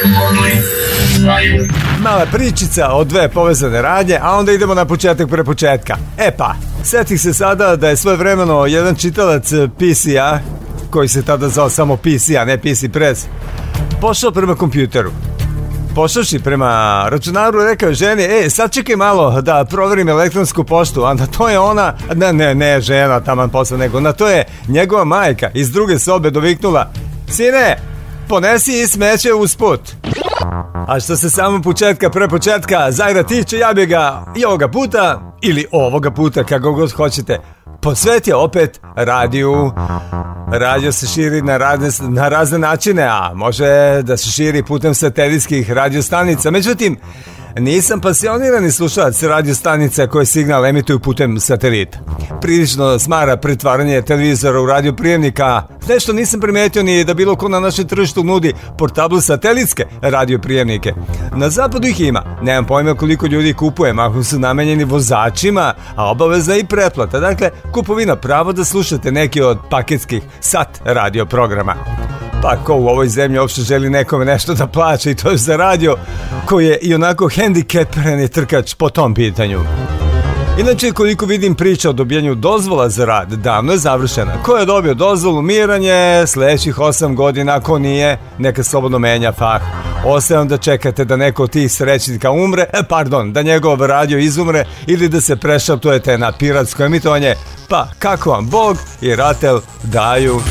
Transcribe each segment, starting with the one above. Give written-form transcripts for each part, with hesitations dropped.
Mala pričica o dve povezane radnje, a onda idemo na početak pre početka. E pa, setih se sada da je svojevremeno jedan čitalac PC-a, koji se tada zvao samo PC, a ne PC Press, pošao prema kompjuteru. Pošavši prema računaru, rekao ženi, sad čekaj malo da proverim elektronsku poštu, a na to je ona, ne žena taman posla, nego na to je njegova majka iz druge sobe doviknula, sine, ponesi i smeće usput. A što se samo početka pre početka Zajra tiče, ja bi ga i ovoga puta, ili ovoga puta, kako god hoćete, posvetio opet radiju. Radio se širi na razne načine, a može da se širi putem satelitskih radiostanica. Međutim, nisam pasionirani slušalac radiostanica koje signal emituju putem satelita. Prilično smara pretvaranje televizora u radioprijemnika. Nešto nisam primetio ni da bilo ko na našem tržištu nudi portablu satelitske radioprijemnike. Na zapadu ih ima. Nemam pojma koliko ljudi kupuje, mahom su namenjeni vozačima, a obavezna i pretplata. Dakle, kupovina pravo da slušate neki od paketskih sat radio programa. Pa ko u ovoj zemlji uopšte želi nekome nešto da plaća, i to je za radio koji je i onako hendikepirani trkač po tom pitanju. Inače, koliko vidim, priča o dobijanju dozvola za rad davno je završena. Ko je dobio dozvolu, miran je sljedećih 8 godina, ako nije, neka slobodno menja fah. Ostajem da čekate da neko od tih srećnika umre, da njegov radio izumre ili da se prešaltujete na piratsko emitovanje, pa kako vam Bog i Ratel daju.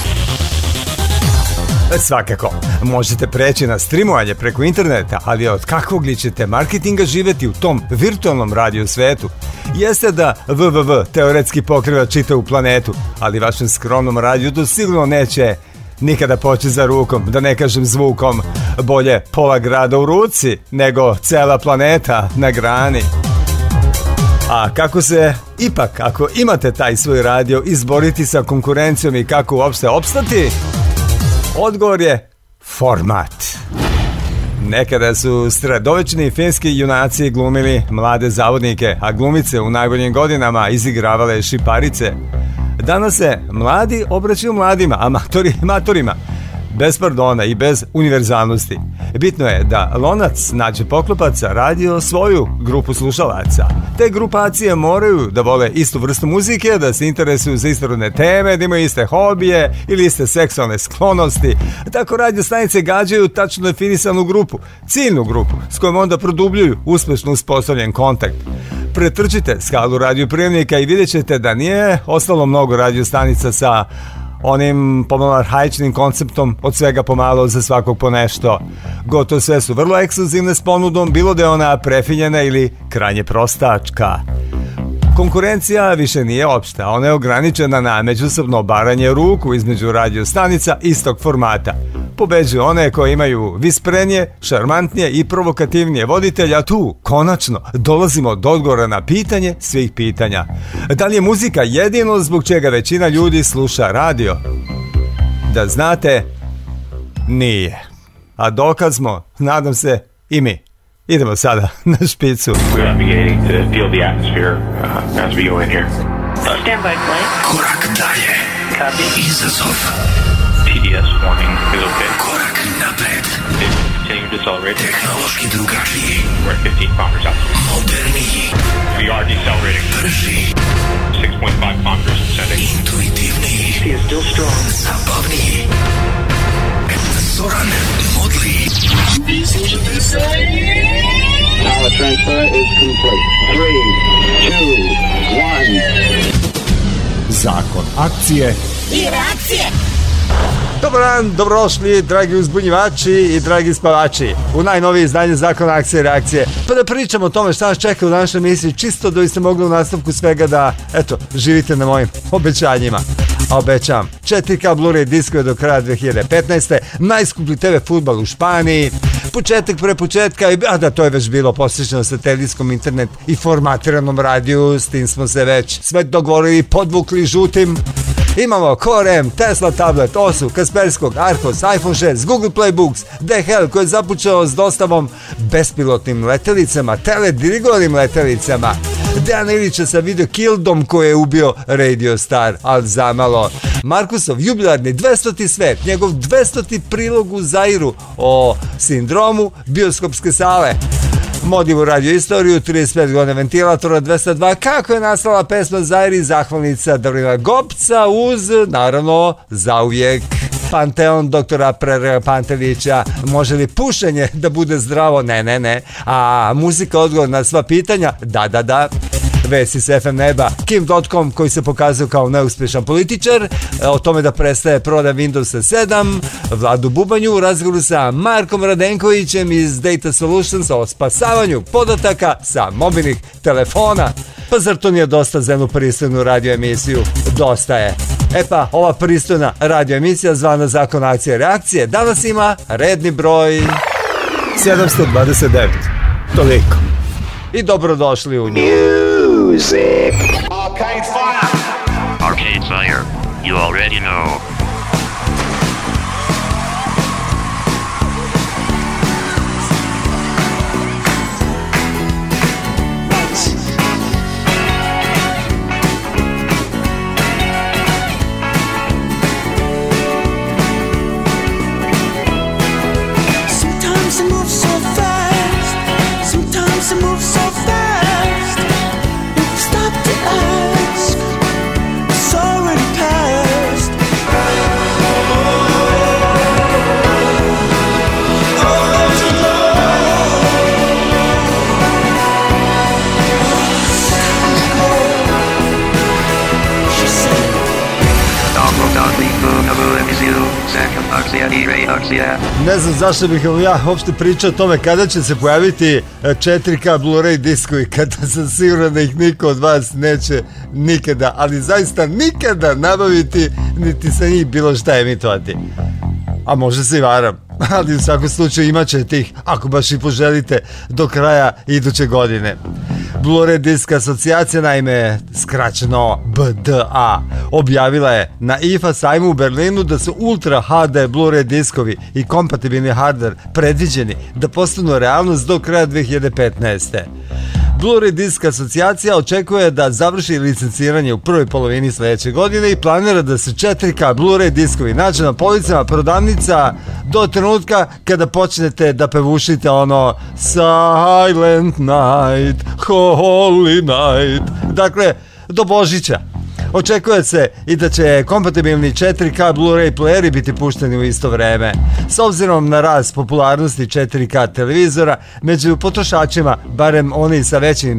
Svakako, možete preći na streamovanje preko interneta, ali od kakvog li ćete marketinga živeti u tom virtualnom radio svetu? Jeste da www teoretski pokriva čitavu planetu, ali vašem skromnom radiju to sigurno neće nikada poći za rukom, da ne kažem zvukom. Bolje pola grada u ruci nego cela planeta na grani. A kako se ipak, ako imate taj svoj radio, izboriti sa konkurencijom i kako uopšte opstati? Odgovor je format. Nekada su sredovečni finski junaci glumili mlade zavodnike, a glumice u najboljim godinama izigravale šiparice. Danas se mladi obraćaju mladima, a matorima, bez pardona i bez univerzalnosti. Bitno je da lonac nađe poklopaca radio svoju grupu slušalaca. Te grupacije moraju da vole istu vrstu muzike, da se interesuju za istorodne teme, da imaju iste hobije ili iste seksualne sklonosti. Tako radio stanice gađaju tačno definisanu grupu, ciljnu grupu, s kojom onda produbljuju uspešno uspostavljen kontakt. Pretrčite skalu radioprijemnika i vidjet ćete da nije ostalo mnogo radiostanica sa onim pomalo arhaičnim konceptom od svega pomalo za svakog po nešto. Gotovo sve su vrlo ekskluzivne s ponudom, bilo da je ona prefinjena ili krajnje prostačka. Konkurencija više nije opšta, ona je ograničena na međusobno obaranje ruku između radiostanica istog formata. Pobeđuju one koje imaju visprenije, šarmantnije i provokativnije voditelja, a tu, konačno, dolazimo do odgovora na pitanje svih pitanja. Da li je muzika jedino zbog čega većina ljudi sluša radio? Da znate, nije. A dokaz smo, nadam se, i mi. Idemo sada na špicu. We're navigating to feel the atmosphere as we go in here. Stand by flight. Korak dalje. Copy. Izazov. TDS warning is okay. Korak napred. Continue to decelerate. Tehnološki drugačiji. We're at 15 kilometers altitude. Moderniji. We are decelerating. Brži. 6.5 kilometers ascending. Intuitivniji. She is still strong. Zabavniji. Zoran Modli. Power transfer is complete. 3, 2, 1. Zakon akcije I reakcije. Dobar dan, dobrodošli dragi uzbunjivači i dragi spavači u najnoviji izdanje Zakona akcije i reakcije. Pa da pričamo o tome šta nas čeka u današnjoj emisiji, čisto da biste mogli u nastavku svega da, živite na mojim obećanjima. A obećam, 4K Blu-ray diskove do kraja 2015. Najskuplji TV fudbal u Španiji, početak pre početka, to je već bilo posjećeno satelitskom internet i formatiranom radiju, s tim smo se već sve dogovorili, podvukli žutim. Imamo Core M, Tesla tablet, Osu, Kasperskog, Arcos, iPhone 6, Google Play Books, DHL koji je započeo s dostavom bespilotnim letelicama, teledirigovanim letelicama, Dejana Ilića sa video Kildom koji je ubio Radio Star, ali zamalo. Markusov jubilarni 200. svet, njegov 200. prilog u Zairu o sindromu bioskopske sale. Modivu radio istoriju, 35 godina ventilatora, 202, kako je nastala pesma Zairi, zahvalnica Darina Gopca uz, naravno, zauvijek Panteon doktora Predraga Pantelića. Može li pušenje da bude zdravo? Ne. A muzika odgovor na sva pitanja? Da. Vesi s FM neba, Kim.com koji se pokazao kao neuspješan političar, o tome da prestaje proda Windows 7, Vladu Bubanju u razgovoru sa Markom Radenkovićem iz Data Solutions o spasavanju podataka sa mobilnih telefona. Pa zar to nije dosta za jednu pristojnu radio emisiju? Dosta je. E pa, ova pristojna radio emisija zvana Zakon akcije i reakcije danas ima redni broj 729. Toliko. I dobrodošli u nju. Arcade fire! Arcade Fire. You already know. Sometimes I move so fast, sometimes I move so fast. If you stop to ask, it's already past. She said, Ne znam zašto bih vam ja uopšte pričao o tome kada će se pojaviti 4K Blu-ray diskovi, kada sam siguran da ih niko od vas neće nikada, ali zaista nikada nabaviti, niti sa njih bilo šta emitovati. A možda se i varam, ali u svakom slučaju imat će tih, ako baš i poželite, do kraja iduće godine. Blu-ray disk asocijacija, naime skraćeno BDA, objavila je na IFA sajmu u Berlinu da su Ultra HD Blu-ray diskovi i kompatibilni hardware predviđeni da postanu realnost do kraja 2015. Blu-ray disk asocijacija očekuje da završi licenciranje u prvoj polovini sljedeće godine i planira da se 4K Blu-ray diskovi nađe na policama prodavnica do trenutka kada počnete da pevušite ono Silent Night, Holy Night, dakle do Božića. Očekuje se i da će kompatibilni 4K Blu-ray playeri biti pušteni u isto vreme. S obzirom na rast popularnosti 4K televizora među potrošačima, barem oni sa većim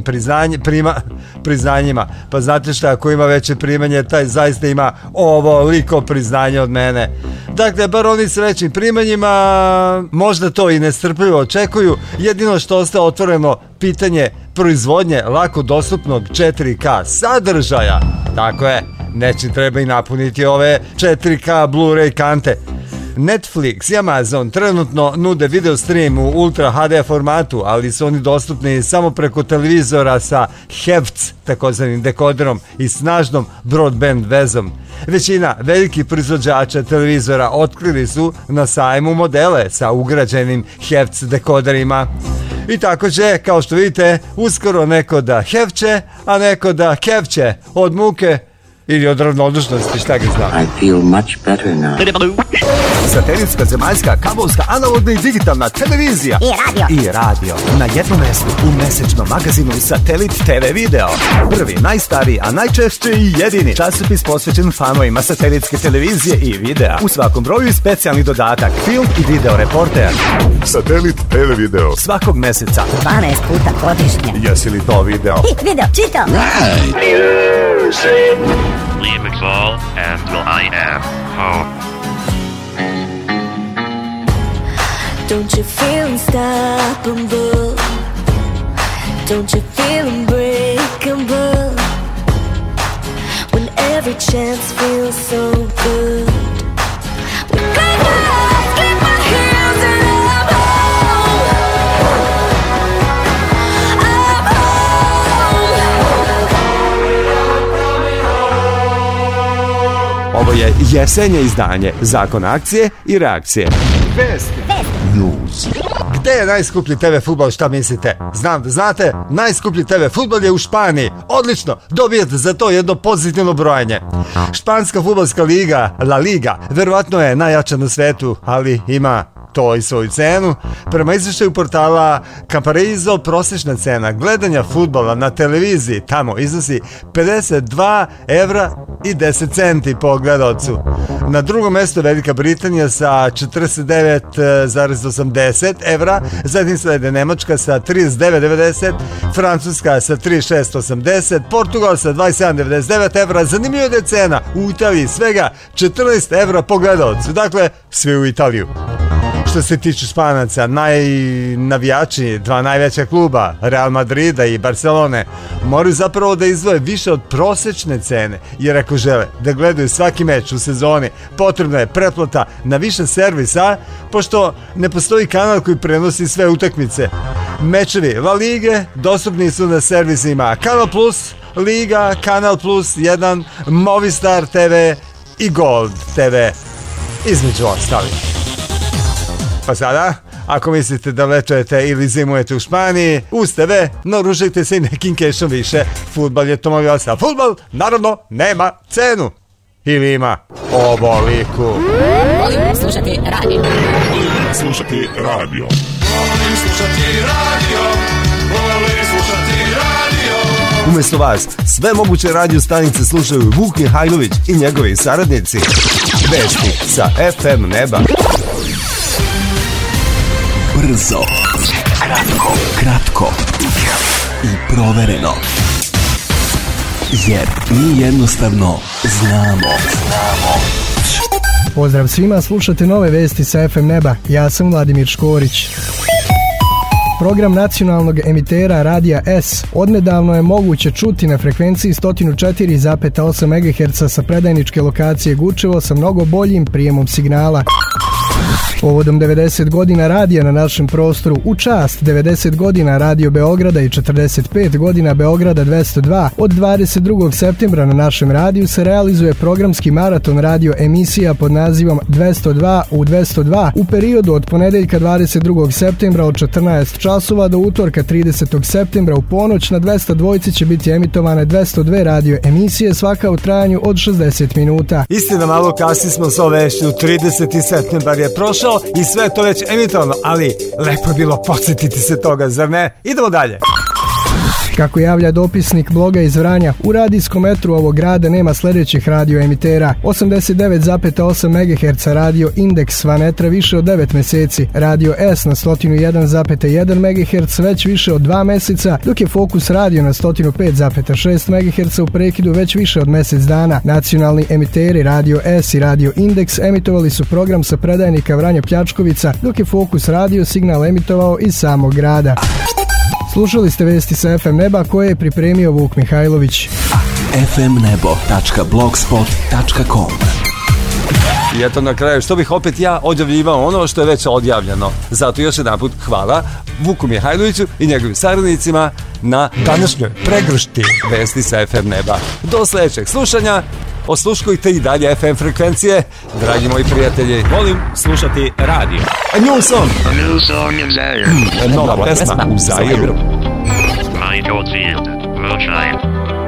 priznanjima, pa znate šta, ako ima veće primanje, taj zaista ima ovoliko priznanje od mene. Dakle, bar oni sa većim primanjima možda to i nestrpljivo očekuju, jedino što ostaje otvoreno pitanje proizvodnje lako dostupnog 4K sadržaja. Tako je, nečim treba i napuniti ove 4K Blu-ray kante. Netflix i Amazon trenutno nude video stream u Ultra HD formatu, ali su oni dostupni samo preko televizora sa HEVC, takozvanim dekoderom i snažnom broadband vezom. Većina velikih proizvođača televizora otkrili su na sajmu modele sa ugrađenim HEVC dekoderima. I tako će, kao što vidite, uskoro neko da hevče, a neko da kevće od muke ili od ravnodušnosti, šta ga znam. I feel much better now. Satelitska, zemaljska, kabelska, analogna i digitalna televizija i radio na jednom mjestu u mesečnom magazinu Satelit TV Video. Prvi, najstariji, a najčešće i jedini časopis posvećen fanovima satelitske televizije i videa. U svakom broju specijalni dodatak, film i video reporter. Satelit TV Video. Svakog meseca. 12 puta godišnje. Jesi li to video? Video, čitam. Liam McFall, and I am home. don't you feel unstoppable? Don't you feel unbreakable? When every chance feels so good. We close our eyes, keep our hands and I'm home. I'm home. Ovo je jesenje izdanje Zakon akcije i reakcije. Vesti. News. Gde je najskuplji TV fudbal, šta mislite? Znam da znate, najskuplji TV fudbal je u Španiji. Odlično, dobijete za to jedno pozitivno brojanje. Španska fudbalska liga, La Liga, verovatno je najjača na svetu, ali ima to i svoju cenu. Prema izvještaju portala Camparizo, prosječna cena gledanja fudbala na televiziji tamo iznosi 52 evra i 10 centi po gledalcu. Na drugom mjestu Velika Britanija sa 49,80 evra, zatim slede Nemačka sa 39,90, Francuska sa 36,80, Portugal sa 27,99 evra. Zanimljivo je da je cena u Italiji svega 14 evra po gledalcu. Dakle, svi u Italiju. Što se tiče Španaca, najnavijači, dva najveća kluba, Real Madrida i Barcelone, moraju zapravo da izdvoje više od prosječne cene, jer ako žele da gledaju svaki meč u sezoni, potrebna je pretplata na više servisa, pošto ne postoji kanal koji prenosi sve utakmice. Mečevi La Lige dostupni su na servisima Kanal Plus, Liga, Kanal Plus 1, Movistar TV i Gold TV, između ostalih. Pa sada, ako mislite da lečujete ili zimujete u Španiji, uz TV, naružite se i nekim kešom više. Fudbal je tomoviosa, a fudbal, naravno, nema cenu. Ili ima oboliku. Volim slušati radio. Slušati radio. Volim slušati radio. Volim slušati radio. Umjesto vas, sve moguće radio stanice slušaju Vuk Mihajlović i njegovi saradnici. Vesti sa FM Neba. Brzo, kratko i provereno. Jer mi jednostavno znamo. Pozdrav svima, slušate nove vesti sa FM Neba. Ja sam Vladimir Škorić. Program nacionalnog emitera Radija S odnedavno je moguće čuti na frekvenciji 104,8 MHz sa predajničke lokacije Gučevo sa mnogo boljim prijemom signala. Povodom 90 godina radija na našem prostoru, u čast 90 godina Radio Beograda i 45 godina Beograda 202, od 22. septembra na našem radiju se realizuje programski maraton radio emisija pod nazivom 202 u 202 u periodu od ponedeljka 22. septembra od 14 časova do utorka 30. septembra u ponoć. Na 202 će biti emitovane 202 radio emisije, svaka u trajanju od 60 minuta. Istina, malo kasnije smo s ovešću, 30. septembar je prošao i sve to već emitovano, ali lepo je bilo podsjetiti se toga, zar ne? Idemo dalje. Kako javlja dopisnik bloga iz Vranja, u radijskom etru ovog grada nema sljedećih radioemitera: 89,8 MHz radio Indeks van etra više od 9 mjeseci, radio S na 101,1 MHz već više od 2 mjeseca, dok je Fokus radio na 105,6 MHz u prekidu već više od mjesec dana. Nacionalni emiteri radio S i radio Indeks emitovali su program sa predajnika Vranja Pljačkovica, dok je Fokus radio signal emitovao iz samog grada. Slušali ste vesti sa FM Neba koje je pripremio Vuk Mihajlović. fmnebo.blogspot.com. I eto na kraju, što bih opet ja odjavljivao ono što je već odjavljeno. Zato još jedanput hvala Vuku Mihajloviću i njegovim saradnicima na današnjoj pregršti vesti sa FM Neba. Do sljedećeg slušanja. Osluškujte i dalje FM frekvencije, dragi moji prijatelji. Volim slušati radio. A new song. New song in Zaire. Nova pesma u Zairu. Michael Field, Rothschild.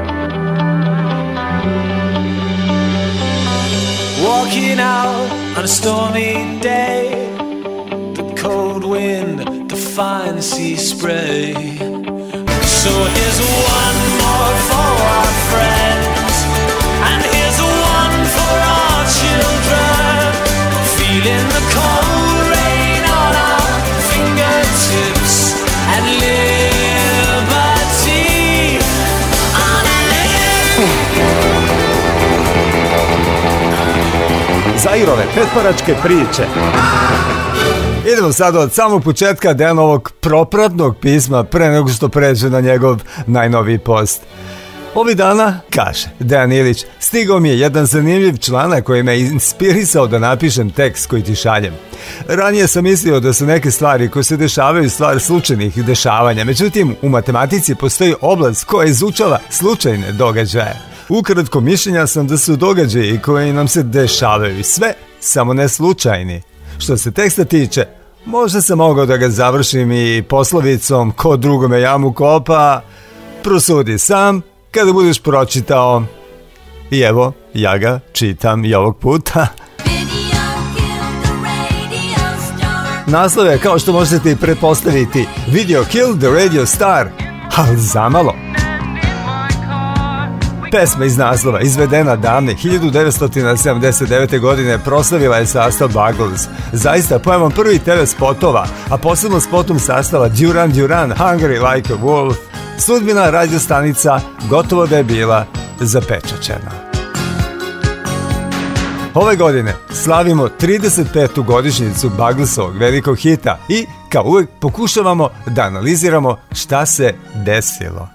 Walking out on a stormy day, the cold wind, the fine sea spray. So here's one more for our friends, and here's one for our children, feeling the cold rain on our fingertips, and liberty on a Zairove petparačke priče. Idemo sad od samog početka Dejanovog propratnog pisma pre nego što pređe na njegov najnoviji post. Ovih dana, kaže Dejan Ilić, stigao mi je jedan zanimljiv članak koji me inspirisao da napišem tekst koji ti šaljem. Ranije sam mislio da su neke stvari koje se dešavaju stvar slučajnih dešavanja, međutim u matematici postoji oblast koja izučava slučajne događaje. Ukratko, mišljenja sam da su događaji koji nam se dešavaju sve, samo ne slučajni. Što se teksta tiče, možda sam mogao da ga završim i poslovicom ko drugome jamu kopa, prosudi sam kada budeš pročitao. I evo, ja ga čitam i ovog puta. Naslov je, kao što možete i pretpostaviti, Video Killed the Radio Star, ali zamalo. Pesma iz naslova, izvedena davne 1979. godine, proslavila je sastav Buggles. Zaista pojavom prvih TV spotova, a posebno spotom sastava Duran Duran, Hungry Like a Wolf, sudbina radio stanica gotovo da je bila zapečaćena. Ove godine slavimo 35. godišnjicu Bugglesovog velikog hita i, kao uvek, pokušavamo da analiziramo šta se desilo.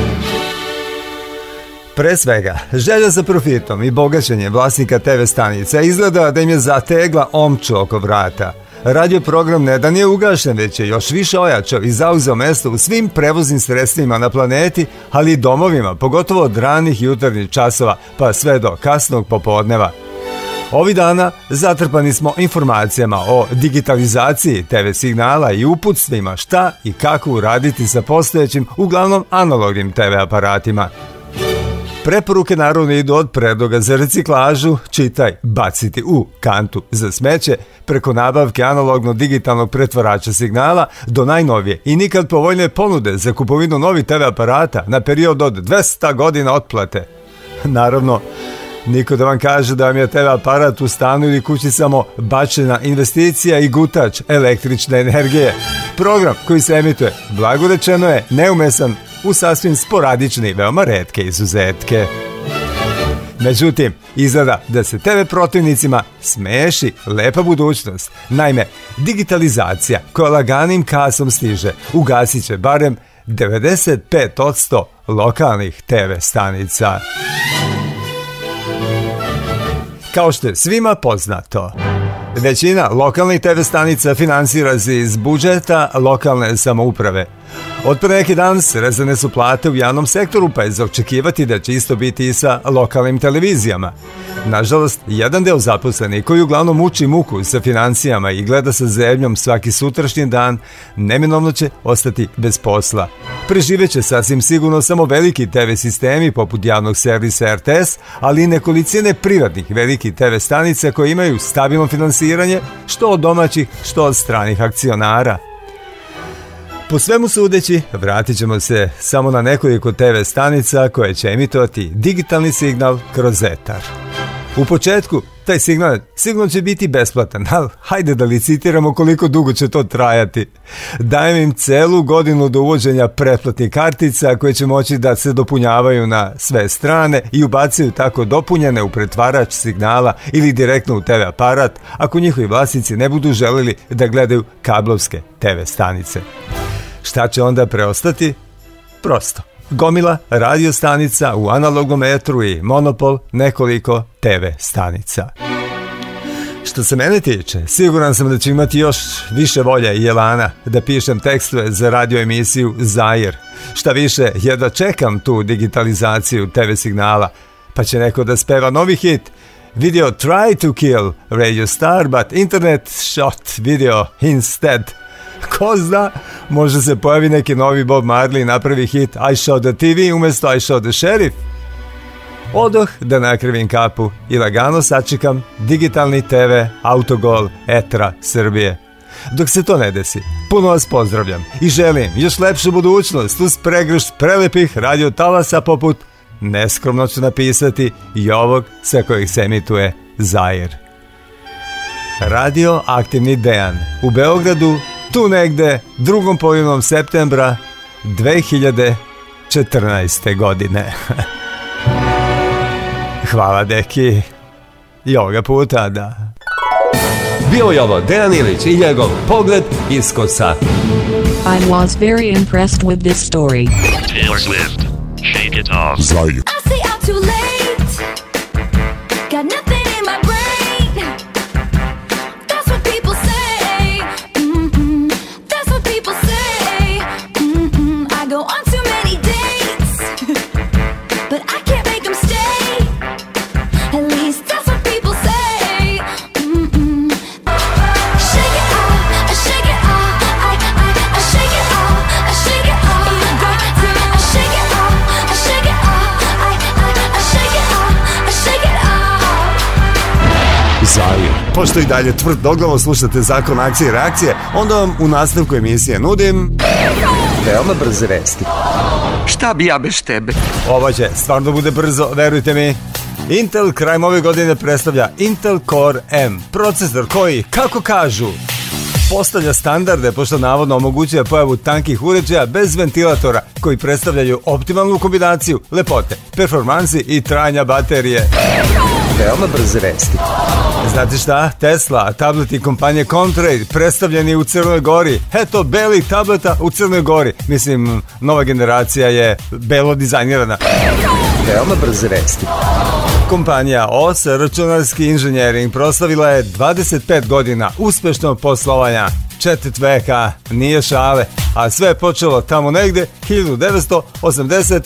Pre svega, želja za profitom i bogaćenjem vlasnika TV stanica izgleda da im je zategla omču oko vrata. Radio program ne da nije ugašen, već je još više ojačao i zauzeo mesto u svim prevoznim sredstvima na planeti, ali i domovima, pogotovo od ranih jutarnjih časova pa sve do kasnog popodneva. Ovih dana zatrpani smo informacijama o digitalizaciji TV signala i uputstvima šta i kako uraditi sa postojećim, uglavnom analognim TV aparatima. Preporuke naravno idu od predloga za reciklažu, čitaj baciti u kantu za smeće, preko nabavke analogno-digitalnog pretvarača signala do najnovije i nikad povoljnije ponude za kupovinu novih TV aparata na period od 200 godina otplate. Naravno, niko da vam kaže da vam je TV aparat u stanu ili kući samo bačena investicija i gutač električne energije. Program koji se emituje, blago rečeno, je neumesan u sasvim sporadične i veoma retke izuzetke. Međutim, izgleda da se TV protivnicima smeši lepa budućnost. Naime, digitalizacija koja laganim kasom stiže ugasit će barem 95% lokalnih TV stanica. Kao što je svima poznato, većina lokalnih TV stanica finansira se iz budžeta lokalne samouprave. Od pre neki dan srezane su plate u javnom sektoru, pa je za očekivati da će isto biti i sa lokalnim televizijama. Nažalost, jedan deo zaposlenih koji uglavnom muči muku sa financijama i gleda sa zebnjom svaki sutrašnji dan, neminovno će ostati bez posla. Preživeće sasvim sigurno samo veliki TV sistemi poput javnog servisa RTS, ali i nekolicine privatnih velikih TV stanica koje imaju stabilno finansiranje, što od domaćih, što od stranih akcionara. Po svemu sudeći, vratit ćemo se samo na nekoliko TV stanica koje će emitovati digitalni signal kroz etar. U početku, taj signal sigurno će biti besplatan, ali hajde da licitiramo koliko dugo će to trajati. Dajem im celu godinu do uvođenja pretplatnih kartica koje će moći da se dopunjavaju na sve strane i ubacaju tako dopunjene u pretvarač signala ili direktno u TV aparat ako njihovi vlasnici ne budu želeli da gledaju kablovske TV stanice. Šta će onda preostati? Prosto. Gomila radio stanica u analognom etru i monopol nekoliko TV stanica. Što se mene tiče, siguran sam da ću imati još više volje i elana da pišem tekstove za radio emisiju Zair. Šta više, jedva čekam tu digitalizaciju TV signala, pa će neko da speva novi hit Video Try to Kill Radio Star, but Internet Shot Video Instead. Ko zna, može se pojavi neki novi Bob Marley i napravi hit I Shot the TV umjesto I Shot the Sheriff. Odoh da nakrivim kapu i lagano sačekam digitalni TV autogol etra Srbije. Dok se to ne desi, puno vas pozdravljam i želim još lepšu budućnost uz pregršt prelepih radio talasa poput, neskromno ću napisati, i ovog sa kojih se emituje Zair. Radio Aktivni Dejan u Beogradu, tu negde 2. polovinom septembra 2014. godine. Hvala, deki. I ovoga puta, da. Bio je ovo Dejan Ilić i njegov pogled iz kosa. I was very impressed with this story. Taylor Swift, Shake It Off. I Zair. say I'm too late. Got nothing in my brain. That's what people say. That's what people say. I go on too many dates, but I can't make them stay. At least that's what people say. pošto i dalje tvrdoglavo slušate Zakon akcije i reakcije, onda vam u nastavku emisije nudim veoma brze vesti. Šta bi ja bez tebe? Ovo će stvarno bude brzo, verujte mi. Intel krajem ove godine predstavlja Intel Core M, procesor koji, kako kažu, postavlja standarde pošto navodno omogućuje pojavu tankih uređaja bez ventilatora koji predstavljaju optimalnu kombinaciju lepote, performansi i trajanja baterije. Veoma brze vesti. Znate šta? Tesla, tableti kompanije Contrail predstavljeni u Crnoj Gori. Eto, belih tableta u Crnoj Gori. Mislim, nova generacija je belo dizajnirana. Veoma brze vesti. Kompanija OS Računarski inženjering proslavila je 25 godina uspešnog poslovanja. Četvrt veka, nije šale, a sve je počelo tamo negde 1989.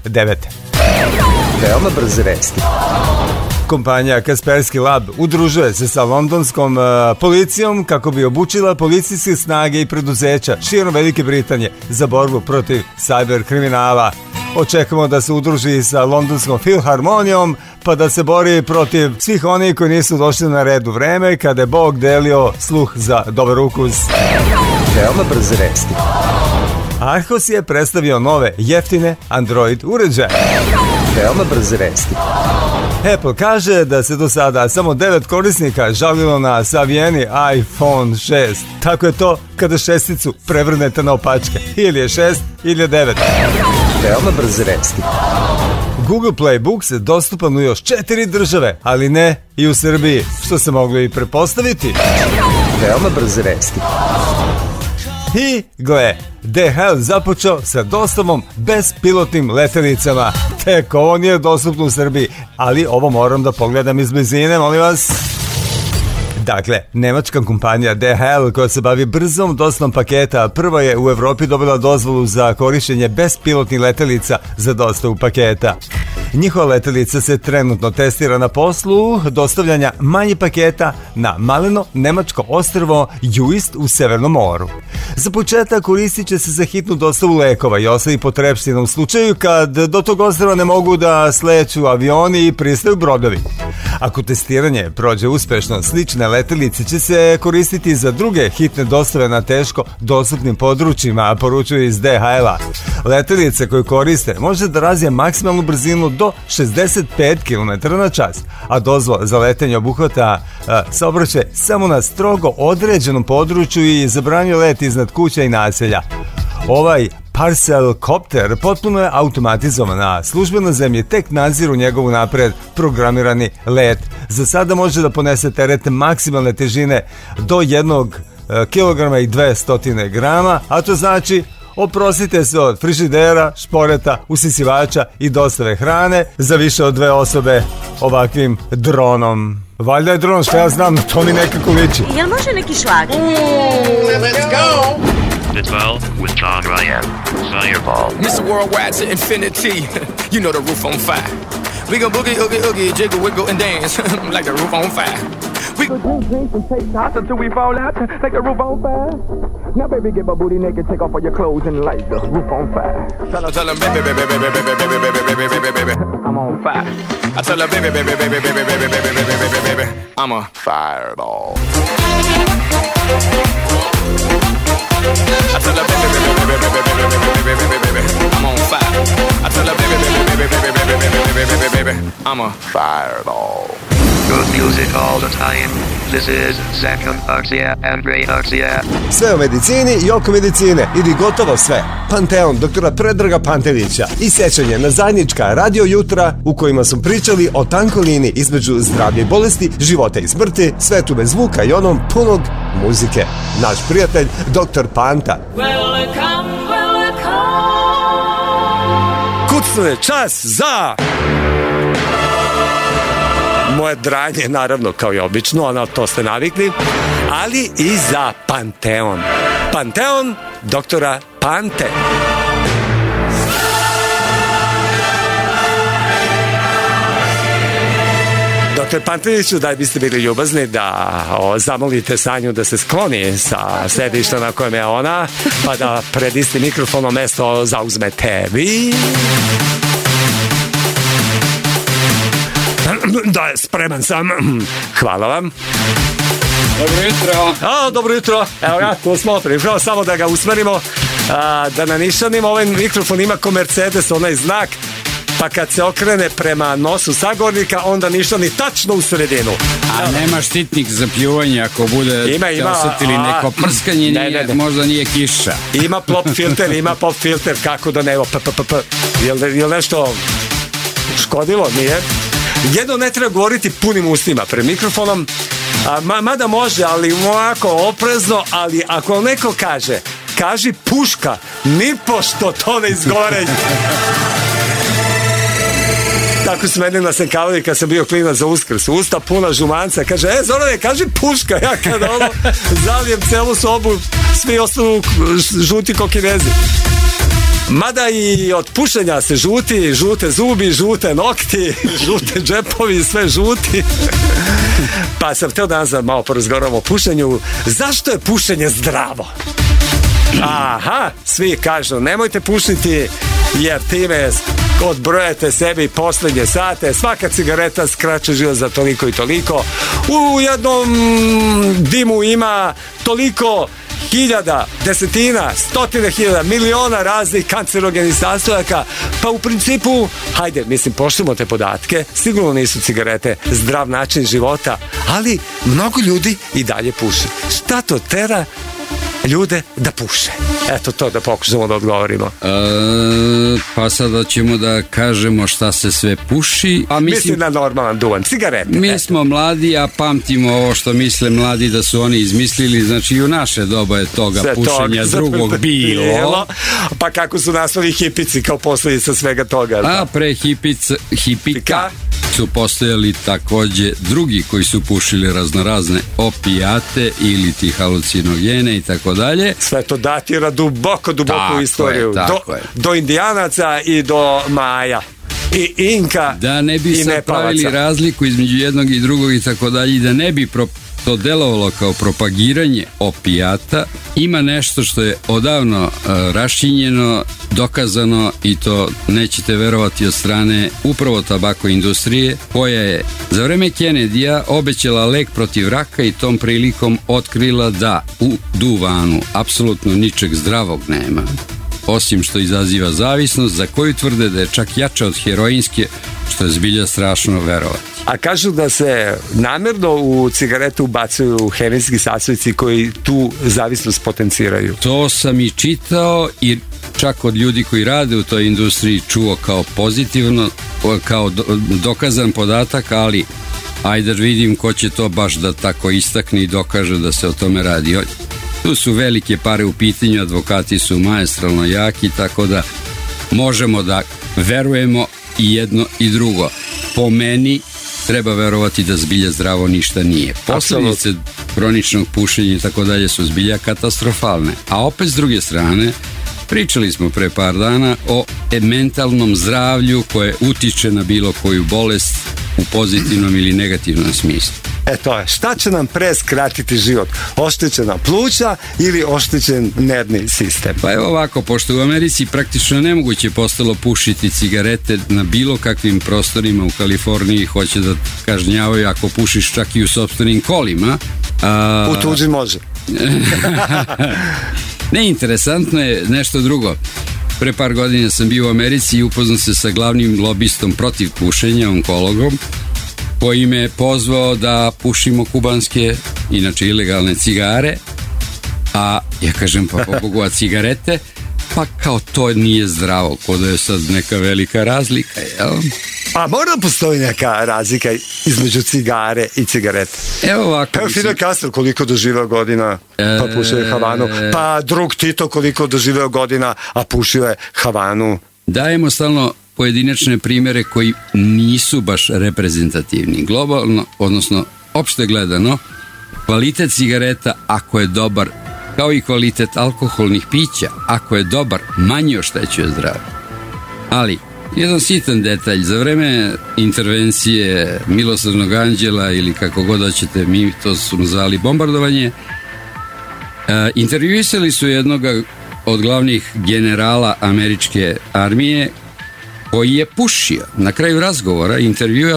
Veoma brze vesti. Kompanija Kaspersky Lab udružuje se sa londonskom policijom kako bi obučila policijske snage i preduzeća širom Velike Britanije za borbu protiv cyber kriminala. Očekujemo da se udruži sa londonskom filharmonijom pa da se bori protiv svih onih koji nisu došli na red u vreme kada je Bog delio sluh za dobar ukus. Veoma brze vesti. Arhos je predstavio nove jeftine Android uređaje. Veoma brze vesti. Apple kaže da se do sada samo 9 korisnika žalilo na savijeni iPhone 6. Tako je to kada šesticu prevrnete na opačke. Ili je 6 ili je 9. Veoma brze vesti. Google Play Books je dostupan u još 4 države, ali ne i u Srbiji, što se moglo i prepostaviti. Veoma brze vesti. I, gle, DHL započeo sa dostavom bespilotnim letelicama. Tek ovo nije dostupno u Srbiji, ali ovo moram da pogledam iz blizine, molim vas. Dakle, nemačka kompanija DHL koja se bavi brzom dostavom paketa prva je u Evropi dobila dozvolu za korištenje bespilotnih letelica za dostavu paketa. Njihova letelica se trenutno testira na poslu dostavljanja manjih paketa na maleno nemačko ostrvo Juist u Severnom moru. Za početak koristit će se za hitnu dostavu lekova i ostalih potrepština u slučaju kad do tog ostrva ne mogu da sleću avioni i pristaju brodovi. Ako testiranje prođe uspešno, slične letelice će se koristiti za druge hitne dostave na teško dostupnim područjima, poručuju iz DHL-a. Letelice koje koriste može da razvije maksimalnu brzinu do 65 km/h, a dozvola za letenje obuhvata saobraćaj samo na strogo određenom području i zabranjuje let iznad kuća i naselja. Ovaj Parcel Copter potpuno je automatizovan, a službe na zemlji tek nadziru njegovu napred programirani let. Za sada može da ponese teret maksimalne težine do 1 kg i 200 grama, a to znači oprostite se od frižidera, šporeta, usisivača i dostave hrane za više od 2 osobe ovakvim dronom. Valjda je dron, što ja znam, to mi nekako liči. Jel može neki šlag? Let's go! The 12 with John Ryan. Fireball. Mr. Worldwide to infinity. You know the roof on fire. We gon' boogie, oogie, oogie, jiggle, wiggle, and dance like the roof on fire. We gon' drink and take shots until we fall out like the roof on fire. Now, baby, get my booty naked, take off all your clothes and light the roof on fire. Tell them, baby, baby, baby, baby, baby, baby, baby, baby, baby, I'm on fire. I tell her, baby, baby, baby, baby, baby, baby, baby, baby, baby, I'm a fireball. I tell her, baby, baby, baby, baby, baby, baby, baby, baby, I'm on fire. I tell her, baby, baby, baby, baby, baby, baby, baby, baby, I'm a fireball. Good music all the time. This is Zakon Akcija and Ray Akcija. Sve o medicini i oko medicine, ili gotovo sve. Panteon doktora Predraga Pantelića i sećanje na zajednička radio jutra u kojima smo pričali o tankoj liniji između zdravlja i bolesti, života i smrti, svetu bez zvuka i onom punog muzike. Naš prijatelj doktor Panta. Kucno je čas za moje dranje, naravno, kao i obično, na to ste navikli, ali i za Panteon. Panteon doktora Pante. Doktor Panteliću, daj biste bili ljubazni da zamolite Sanju da se skloni sa sedišta na kojem je ona, pa da pred isti mikrofono mesto zauzmete vi. Da, spreman sam. Hvala vam. Dobro jutro. Dobro jutro. Evo ga, tu smo pripravo, samo da ga usmerimo, da na nišanima. Ovaj mikrofon ima ko Mercedes, onaj znak, pa kad se okrene prema nosu sagornika, onda nišani tačno u sredinu. A nema štitnik za pljuvanje, ako bude osjetili neko prskanje, možda nije kiša. Ima pop filter, kako da ne, jel nešto škodilo, nije? Jedno ne treba govoriti punim ustima pred mikrofonom, mada može, ali ovako oprezno, ali ako neko kaže, kaži puška, nipošto to ne izgovore. Tako su meni nasenkavali kad sam bio klinac za Uskrs. Usta puna žumanca. Kaže, Zorane, kaži puška. Ja kada zalijem celu sobu, svi ostanu žuti ko Kinezi. Mada i od pušenja se žute zubi, žute nokti, žute džepovi, sve žuti. Pa sam htio danas da malo porazgovaramo o pušenju. Zašto je pušenje zdravo? Aha, svi kažu, nemojte pušiti jer time odbrojate sebi posljednje sate, svaka cigareta skraće život za toliko i toliko, u jednom dimu ima toliko hiljada, desetina, stotine hiljada, miliona raznih kancerogenih sastojaka, pa u principu, hajde, poštujemo te podatke, sigurno nisu cigarete zdrav način života, ali mnogo ljudi i dalje puši. Šta to tera ljude da puše? Eto to da pokušamo da odgovorimo. Pa sada ćemo da kažemo šta se sve puši. Mislim na normalan duvan, cigarete. Mi smo mladi, a pamtimo ovo što misle mladi da su oni izmislili, znači i u naše doba je toga pušenja drugog bilo. Pa kako su nastali hipici kao posljedica svega toga? A pre hipika su postojali takođe drugi koji su pušili raznorazne opijate ili ti halucinogene i tako dalje. Sve to datira duboko u istoriju. Do Indijanaca i do Maja. I Inka. Da ne bi sad pravili razliku između jednog i drugog i tako dalje, i da ne bi to delovalo kao propagiranje opijata, ima nešto što je odavno raščinjeno, dokazano, i to nećete verovati, od strane upravo tabako industrije, koja je za vreme Kennedyja obećala lek protiv raka i tom prilikom otkrila da u duvanu apsolutno ničeg zdravog nema, osim što izaziva zavisnost za koju tvrde da je čak jača od heroinske, što je zbilja strašno verovati. A kažu da se namjerno u cigaretu ubacuju hemijski sastojci koji tu zavisnost potenciraju. To sam i čitao i čak od ljudi koji rade u toj industriji čuo kao pozitivno, kao dokazan podatak, ali ajde da vidim ko će to baš da tako istakne i dokaže da se o tome radi. Tu su velike pare u pitanju, advokati su maestralno jaki, tako da možemo da verujemo i jedno i drugo. Po meni treba verovati da zbilja zdravo ništa nije. Posljedice kroničnog pušenja i tako dalje su zbilja katastrofalne. A opet s druge strane, pričali smo pre par dana o mentalnom zdravlju koje utiče na bilo koju bolest u pozitivnom ili negativnom smislu. To je, šta će nam pre skratiti život? Oštećena pluća ili oštećen nervni sistem? Pa evo ovako, pošto u Americi praktično nemoguće postalo pušiti cigarete na bilo kakvim prostorima, u Kaliforniji hoće da kažnjavaju ako pušiš čak i u sopstvenim kolima. U tuđi može. Neinteresantno je nešto drugo. Pre par godina sam bio u Americi i upoznao se sa glavnim lobistom protiv pušenja, onkologom, koji me pozvao da pušimo kubanske, inače ilegalne cigare, a ja kažem, pa po Bogu, a cigarete? Pa kao to nije zdravo, ko da je sad neka velika razlika, jel? A mora postoji neka razlika između cigare i cigarete? Evo ovako. Evo Fidel Castro koliko doživeo godina, pa pušio je Havanu, pa drug Tito koliko doživeo godina, a pušio je Havanu. Dajemo stalno pojedinačne primjere koji nisu baš reprezentativni. Globalno, odnosno opšte gledano, kvalitet cigareta, ako je dobar, kao i kvalitet alkoholnih pića, ako je dobar, manje oštećuje zdravlje. Ali jedan sitan detalj, za vreme intervencije Milosrdnog anđela ili kako god hoćete, mi to smo zvali bombardovanje, intervjuisali su jednog od glavnih generala američke armije koji je pušio. Na kraju razgovora intervjua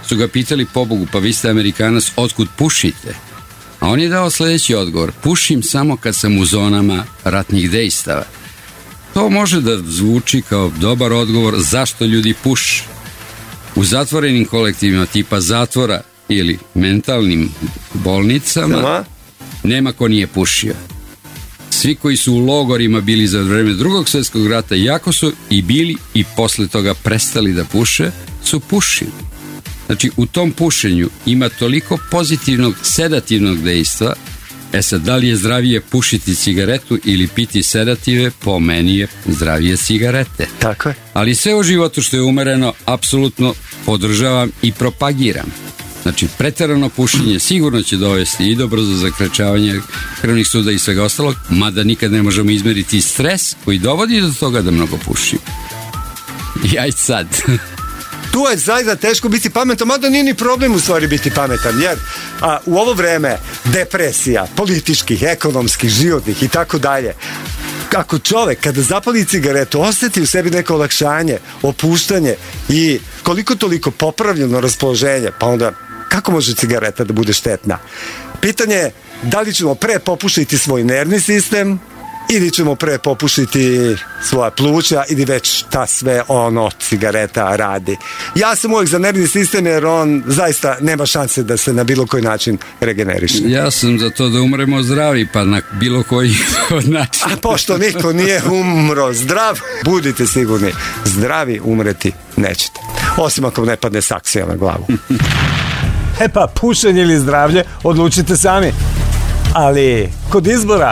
su ga pitali, pobogu, pa vi ste Amerikanac, otkud pušite? A on je dao sljedeći odgovor: pušim samo kad sam u zonama ratnih dejstava. To može da zvuči kao dobar odgovor zašto ljudi puše. U zatvorenim kolektivima tipa zatvora ili mentalnim bolnicama nema ko nije pušio. Svi koji su u logorima bili za vreme Drugog svjetskog rata, jako su i bili i posle toga prestali da puše, su pušili. Znači, u tom pušenju ima toliko pozitivnog sedativnog dejstva. Sad, da li je zdravije pušiti cigaretu ili piti sedative? Po meni je zdravije cigarete. Tako je. Ali sve u životu što je umereno apsolutno podržavam i propagiram. Znači, preterano pušenje sigurno će dovesti i do brzo zakrečavanja krvnih suda i svega ostalog, mada nikad ne možemo izmeriti stres koji dovodi do toga da mnogo pušimo. I aj sad. Tu je zaista teško biti pametan, mada nije ni problem u stvari biti pametan, jer u ovo vreme depresija, političkih, ekonomskih, životnih i tako dalje, ako čovek kada zapali cigaretu osjeti u sebi neko olakšanje, opuštanje i koliko toliko popravljeno raspoloženje, pa onda kako može cigareta da bude štetna? Pitanje je da li ćemo pre popušiti svoj nervni sistem ili ćemo pre popušiti svoja pluća ili već šta sve cigareta radi. Ja sam uvijek za nervni sistem jer on zaista nema šanse da se na bilo koji način regeneriše. Ja sam za to da umremo zdravi, pa na bilo koji način. A pošto niko nije umro zdrav, budite sigurni, zdravi umreti nećete. Osim ako ne padne saksija na glavu. Pa pušenje ili zdravlje odlučite sami. Ali kod izbora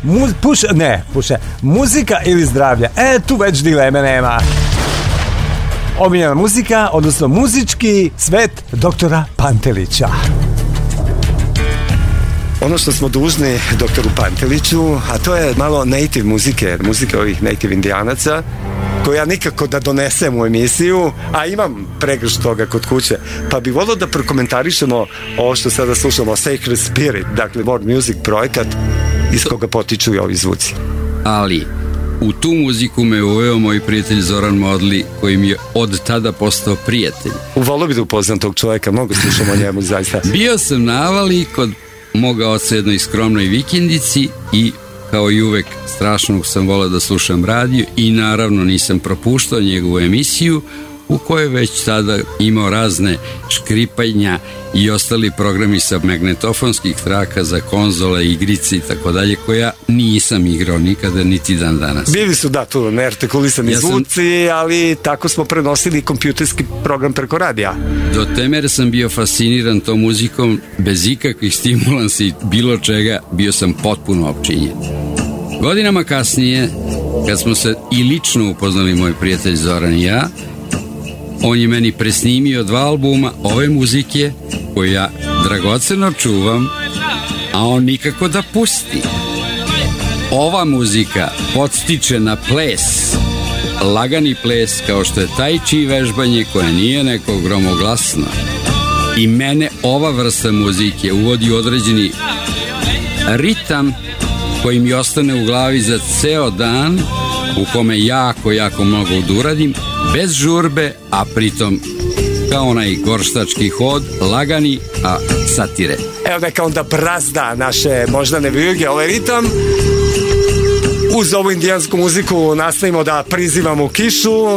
muzika ili zdravlje, tu već dileme nema. Omiljena muzika, odnosno muzički svet doktora Pantelića. Ono što smo dužni doktoru Panteliću, a to je malo native muzike ovih native indijanaca, koju ja nikako da donesem u emisiju, a imam pregršt toga kod kuće, pa bi volio da prokomentarišemo ovo što sada slušamo, Sacred Spirit, dakle World Music projekat iz koga potiču i ovi zvuci. Ali u tu muziku me uveo moj prijatelj Zoran Modli, koji mi je od tada postao prijatelj. Volio bi da upoznam tog čovjeka, mnogo slušamo o njemu zaista. Bio sam na Avali kod moga oca jednoj skromnoj vikendici i kao i uvek strašno sam voleo da slušam radio i naravno nisam propuštao njegovu emisiju u kojoj već tada imao razne škripanja i ostali programi sa magnetofonskih traka za konzole, igrice i tako dalje, koja nisam igrao nikada niti dan danas. Bili su tu neartikulisani zvuci, ali tako smo prenosili kompjuterski program preko radija. Do te mere sam bio fasciniran tom muzikom, bez ikakvih stimulansa i bilo čega, bio sam potpuno opčinjen. Godinama kasnije, kad smo se i lično upoznali, moj prijatelj Zoran i ja, on je meni presnimio 2 albuma ove muzike koju ja dragoceno čuvam, a on nikako da pusti. Ova muzika podstiče na ples, lagani ples, kao što je tai chi vežbanje koje nije neko gromoglasno. I mene ova vrsta muzike uvodi u određeni ritam koji mi ostane u glavi za ceo dan, u kome jako mnogo uradim, bez žurbe, a pritom kao onaj gorštački hod, lagani, a satire. Evo neka onda brazda naše moždane vijuge, ovaj ritam. Uz ovu indijansku muziku nastavimo da prizivamo kišu.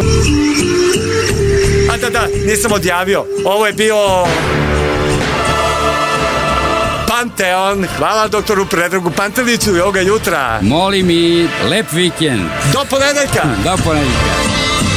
A da, nisam odjavio. Ovo je bio Panteon. Hvala doktoru Predragu Panteliću i ovoga jutra. Molim i lep vikend. Do ponedeljka. Do ponedeljka.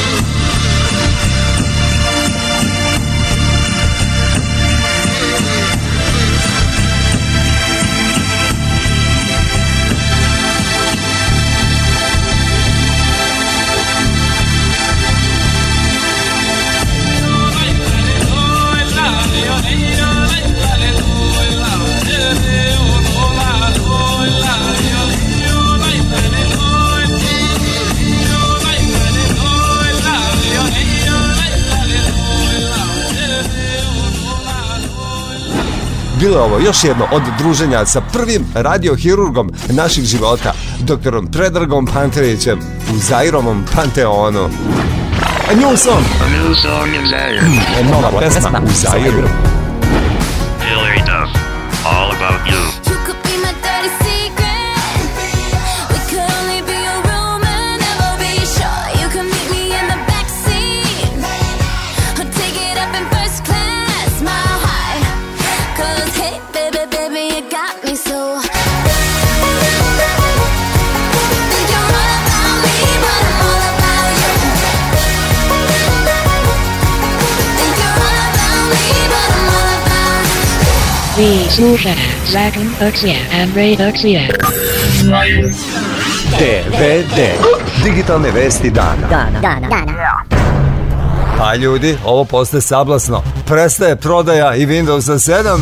Bilo je ovo još jedno od druženja sa prvim radiohirurgom naših života, doktorom Predragom Pantelićem u Zairovom Panteonu. A new song. A new song in Zaire. Nova pesma u Zairu. Hillary Duff. All about you. You could be my dirty secret. We could only be a rumor, never be sure. You can meet me in the backseat. Or take it up in first class, my high. 'Cause hey, baby, baby, you got me so. Think you're all about me, but I'm all about you. Think you're all about me, but I'm all about you. Vi slušate Zakon Oksija and Ray Oksija. DVD. Digitalne vesti dana. Pa ljudi, ovo postaje sablasno. Prestaje prodaja i Windowsa 7.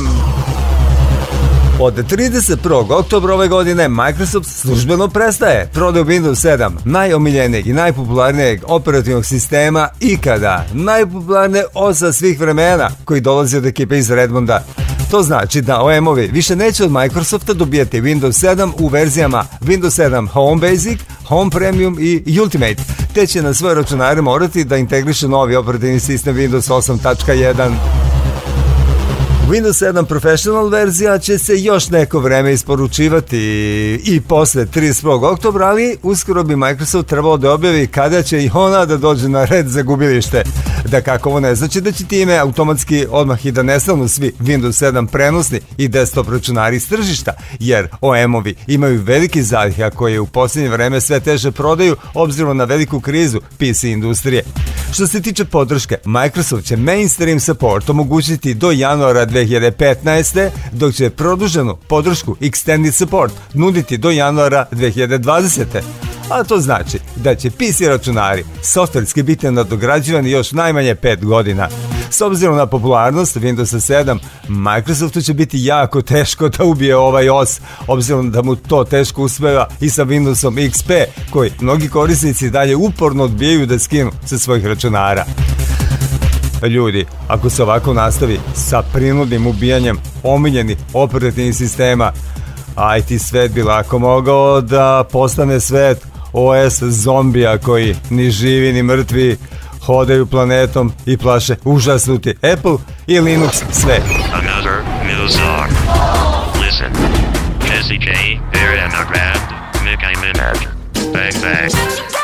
Od 31. oktobra ove godine Microsoft službeno prestaje prodaju Windows 7, najomiljenijeg i najpopularnijeg operativnog sistema ikada, najpopularnije osa svih vremena koji dolazi od ekipe iz Redmonda. To znači da OEM-ovi više neće od Microsofta dobijati Windows 7 u verzijama Windows 7 Home Basic, Home Premium i Ultimate, te će na svoje računare morati da integriše novi operativni sistem Windows 8.1. Windows 7 Professional verzija će se još neko vreme isporučivati i posle 31. oktobra, ali uskoro bi Microsoft trebalo da objavi kada će i ona da dođe na red za gubilište. Da kako ovo ne znači da će time automatski odmah i da nestanu svi Windows 7 prenosni i desktop računari iz tržišta, jer OEM-ovi imaju veliki zaliha koje u posljednje vreme sve teže prodaju obzirom na veliku krizu PC industrije. Što se tiče podrške, Microsoft će mainstream support omogućiti do januara 2015. dok će produženu podršku Extended Support nuditi do januara 2020. A to znači da će PC računari softverski biti nadograđivani još najmanje 5 godina. S obzirom na popularnost Windowsa 7, Microsoftu će biti jako teško da ubije ovaj os, obzirom da mu to teško uspeva i sa Windowsom XP, koji mnogi korisnici dalje uporno odbijaju da skinu sa svojih računara. Ljudi, ako se ovako nastavi sa prinudnim ubijanjem omiljenih operativnih sistema, IT svet bi lako mogao da postane svet OS zombija koji ni živi ni mrtvi hodaju planetom i plaše užasnuti Apple i Linux svet. Another new song. Listen. Jesse J, Ariana Grande, Nicki Minaj. Bang bang.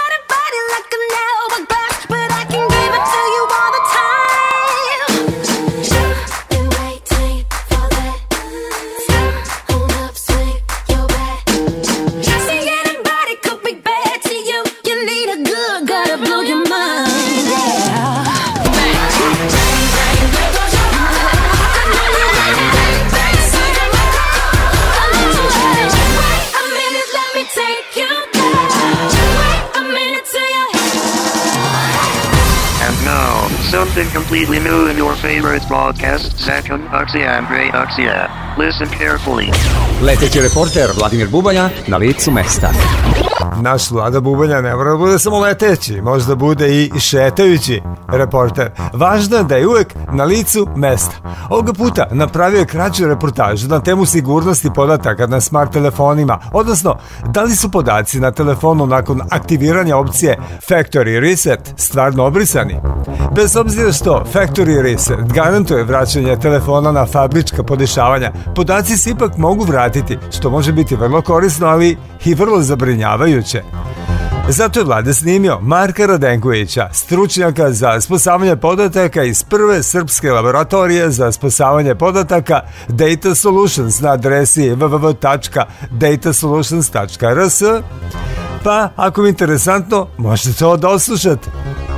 Something completely new in your favorite broadcast, Zakon Oksija and Ray Oksija. Listen carefully. Leteći reporter Vladimir Bubanja na licu mesta. Naš Vlada Bubanja ne mora da bude samo leteći, možda bude i šetajući reporter. Važno je da je uvek na licu mesta. Ovoga puta napravio je kraću reportažu na temu sigurnosti podataka na smart telefonima, odnosno da li su podaci na telefonu nakon aktiviranja opcije Factory Reset stvarno obrisani. Bez obzira što Factory Reset garantuje vraćanje telefona na fabrička podešavanja, podaci se ipak mogu vratiti, što može biti vrlo korisno, ali i vrlo zabrinjavajuće. Zato je Vlada snimio Marka Radenkovića, stručnjaka za spasavanje podataka iz prve srpske laboratorije za spasavanje podataka Data Solutions na adresi www.datasolutions.rs. Pa, ako je interesantno, možete to da oslušate.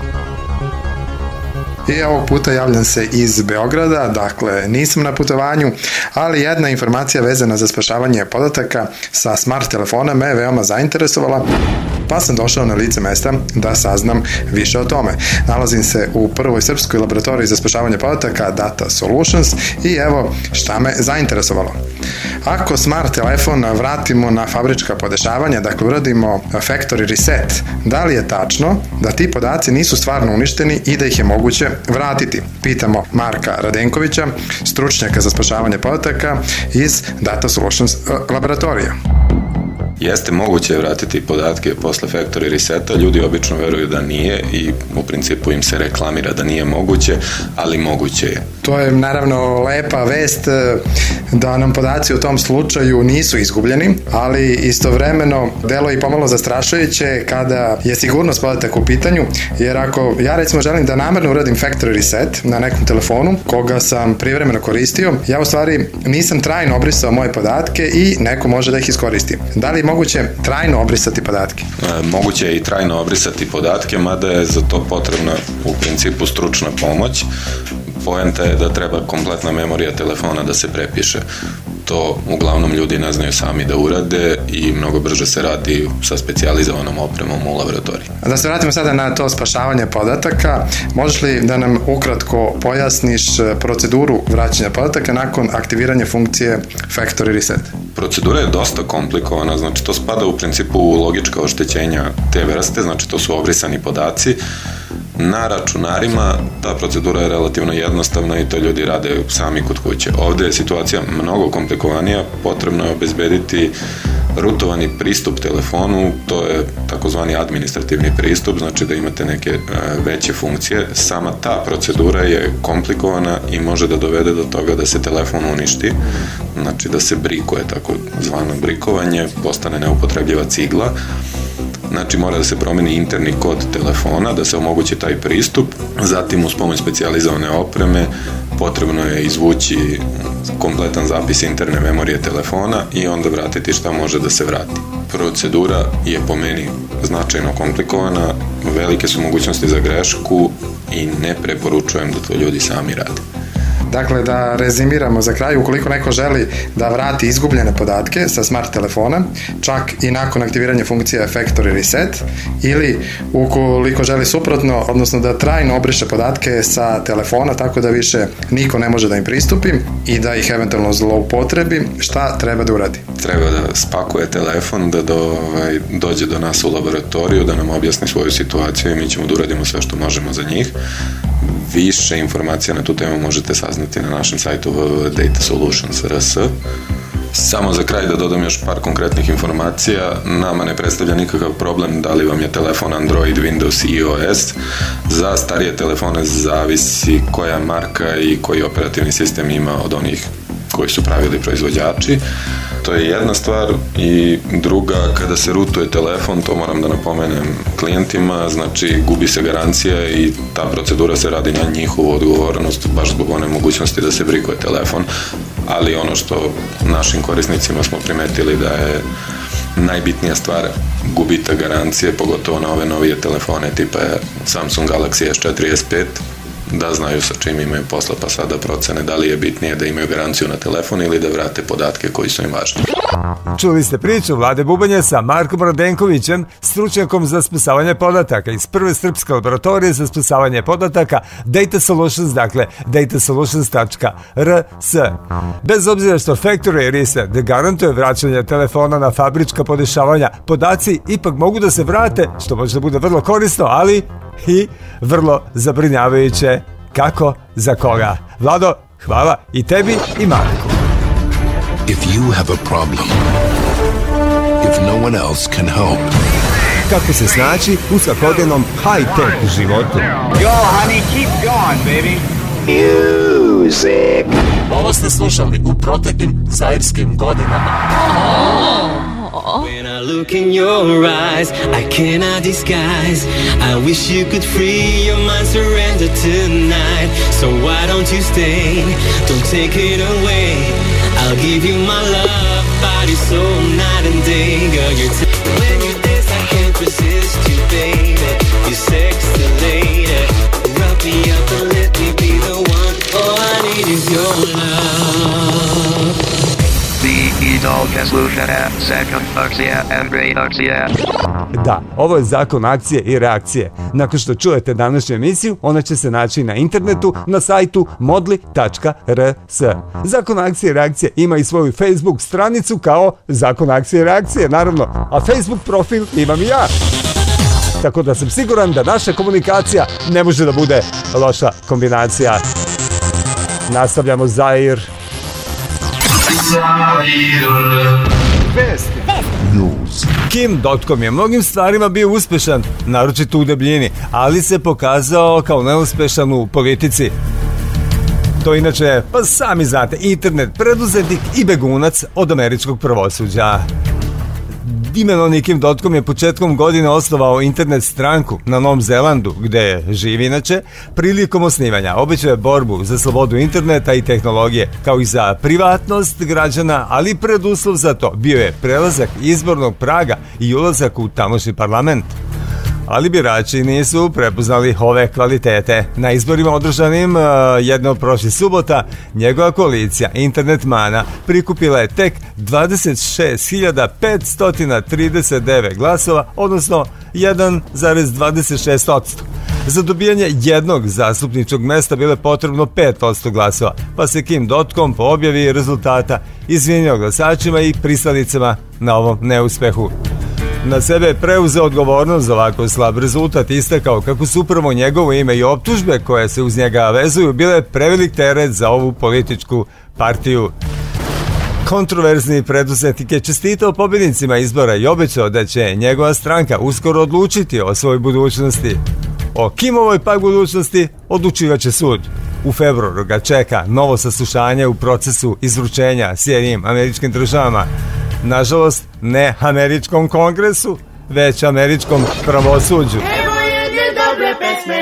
I ovog puta javljam se iz Beograda, dakle nisam na putovanju, ali jedna informacija vezana za spašavanje podataka sa smart telefona me veoma zainteresovala, pa sam došao na lice mesta da saznam više o tome. Nalazim se u prvoj srpskoj laboratoriji za spašavanje podataka Data Solutions i evo šta me zainteresovalo. Ako smart telefon vratimo na fabrička podešavanja, dakle uradimo factory reset, da li je tačno da ti podaci nisu stvarno uništeni i da ih je moguće vratiti? Pitamo Marka Radenkovića, stručnjaka za spašavanje podataka iz Data Solutions laboratorija. Jeste moguće vratiti podatke posle factory reseta, ljudi obično veruju da nije i u principu im se reklamira da nije moguće, ali moguće je. To je naravno lepa vest da nam podaci u tom slučaju nisu izgubljeni, ali istovremeno delo i pomalo zastrašujuće kada je sigurnost podataka u pitanju, jer ako ja recimo želim da namerno uradim factory reset na nekom telefonu koga sam privremeno koristio, ja u stvari nisam trajno obrisao moje podatke i neko može da ih iskoristi. Da li je moguće trajno obrisati podatke? Moguće je i trajno obrisati podatke, mada je za to potrebna u principu stručna pomoć. Poenta je da treba kompletna memorija telefona da se prepiše. To uglavnom ljudi ne znaju sami da urade i mnogo brže se radi sa specijalizovanom opremom u laboratoriji. Da se vratimo sada na to spašavanje podataka, možeš li da nam ukratko pojasniš proceduru vraćanja podataka nakon aktiviranja funkcije factory reset? Procedura je dosta komplikovana, znači to spada u principu u logička oštećenja te vrste, znači to su obrisani podaci. Na računarima ta procedura je relativno jednostavna i to ljudi rade sami kod kuće. Ovde je situacija mnogo komplikovanija, potrebno je obezbediti rutovani pristup telefonu, to je takozvani administrativni pristup, znači da imate neke veće funkcije. Sama ta procedura je komplikovana i može da dovede do toga da se telefon uništi, znači da se brikuje, tako zvano brikovanje, postane neupotrebljiva cigla. Znači mora da se promeni interni kod telefona, da se omogući taj pristup, zatim uz pomoć specijalizovane opreme potrebno je izvući kompletan zapis interne memorije telefona i onda vratiti šta može da se vrati. Procedura je po meni značajno komplikovana, velike su mogućnosti za grešku i ne preporučujem da to ljudi sami rade. Dakle, da rezimiramo za kraj, ukoliko neko želi da vrati izgubljene podatke sa smart telefona, čak i nakon aktiviranja funkcije factory reset, ili ukoliko želi suprotno, odnosno da trajno obriše podatke sa telefona tako da više niko ne može da im pristupi i da ih eventualno zloupotrebi, šta treba da uradi? Treba da spakuje telefon, da dođe do nas u laboratoriju, da nam objasni svoju situaciju i mi ćemo da uradimo sve što možemo za njih. Više informacija na tu temu možete saznati na našem sajtu www.datasolutions.rs. Samo za kraj da dodam još par konkretnih informacija. Nama ne predstavlja nikakav problem da li vam je telefon Android, Windows i iOS. Za starije telefone zavisi koja marka i koji operativni sistem ima od onih koji su pravili proizvođači. To je jedna stvar i druga, kada se rutuje telefon, to moram da napomenem klijentima, znači gubi se garancija i ta procedura se radi na njihovu odgovornost, baš zbog one mogućnosti da se brikuje telefon, ali ono što našim korisnicima smo primetili da je najbitnija stvar gubitak garancije, pogotovo na ove novije telefone tipa Samsung Galaxy S4 i S5, da znaju sa čim imaju posla, pa sada procene da li je bitnije da imaju garanciju na telefon ili da vrate podatke koji su im važni. Čuli ste priču Vlade Bubanje sa Markom Radenkovićem, stručnjakom za spasavanje podataka iz prve srpske laboratorije za spasavanje podataka Data Solutions, dakle datasolutions.rs. Bez obzira što factory reset garantuje vraćanje telefona na fabrička podešavanja, podaci ipak mogu da se vrate, što može da bude vrlo korisno, ali i vrlo zabrinjavajuće. Kako? Za koga? Vlado, hvala i tebi i Marku. If you have a problem, if no one else can help. Kako se snaći u svakodnevnom high-tech životu. Yo, honey, keep going, baby. Music. Ovo ste slušali u proteklim zairskim godinama. When I look in your eyes, I cannot disguise. I wish you could free your mind, surrender tonight. So why don't you stay? Don't take it away. I'll give you my love, body, soul, night and day. Girl, when you dance, I can't resist you, baby. You sexy lady, rub me up and let me be the one. All I need is your love. Da, ovo je zakon akcije i reakcije. Nakon što čujete današnju emisiju, ona će se naći na internetu, na sajtu modli.rs. Zakon akcije i reakcije ima i svoju Facebook stranicu kao zakon akcije i reakcije, naravno, a Facebook profil imam i ja. Tako da sam siguran da naša komunikacija ne može da bude loša kombinacija. Nastavljamo Zair. Vesti, news. Kim.com je mnogim stvarima bio uspešan, naročito u debljini, ali se pokazao kao neuspešan u politici. To inače, pa sami znate, internet preduzetnik i begunac od američkog pravosuđa. Imenovani Kim.com je početkom godine osnovao internet stranku na Novom Zelandu, gde živi inače. Prilikom osnivanja obećao je borbu za slobodu interneta i tehnologije, kao i za privatnost građana, ali preduslov za to bio je prelazak izbornog praga i ulazak u tamošnji parlament. Ali birači nisu prepoznali ove kvalitete. Na izborima održanim jedno prošli subota, njegova koalicija internetmana prikupila je tek 26.539 glasova, odnosno 1,26%. Za dobijanje jednog zastupničkog mesta bilo je potrebno 5% glasova, pa se Kim.com po objavi rezultata izvinio glasačima i pristalicama na ovom neuspehu. Na sebe je preuzeo odgovornost za ovako slab rezultat, istakao kako su upravo njegovo ime i optužbe koje se uz njega vezuju bile prevelik teret za ovu političku partiju. Kontroverzni preduzetnik je čestitao pobjednicima izbora i obećao da će njegova stranka uskoro odlučiti o svojoj budućnosti. O Kimovoj pak budućnosti odlučivaće sud. U februaru ga čeka novo saslušanje u procesu izručenja Sjedinjenim Američkim Državama. Nažalost, ne američkom kongresu, već američkom pravosuđu. Evo jedne dobre pesme,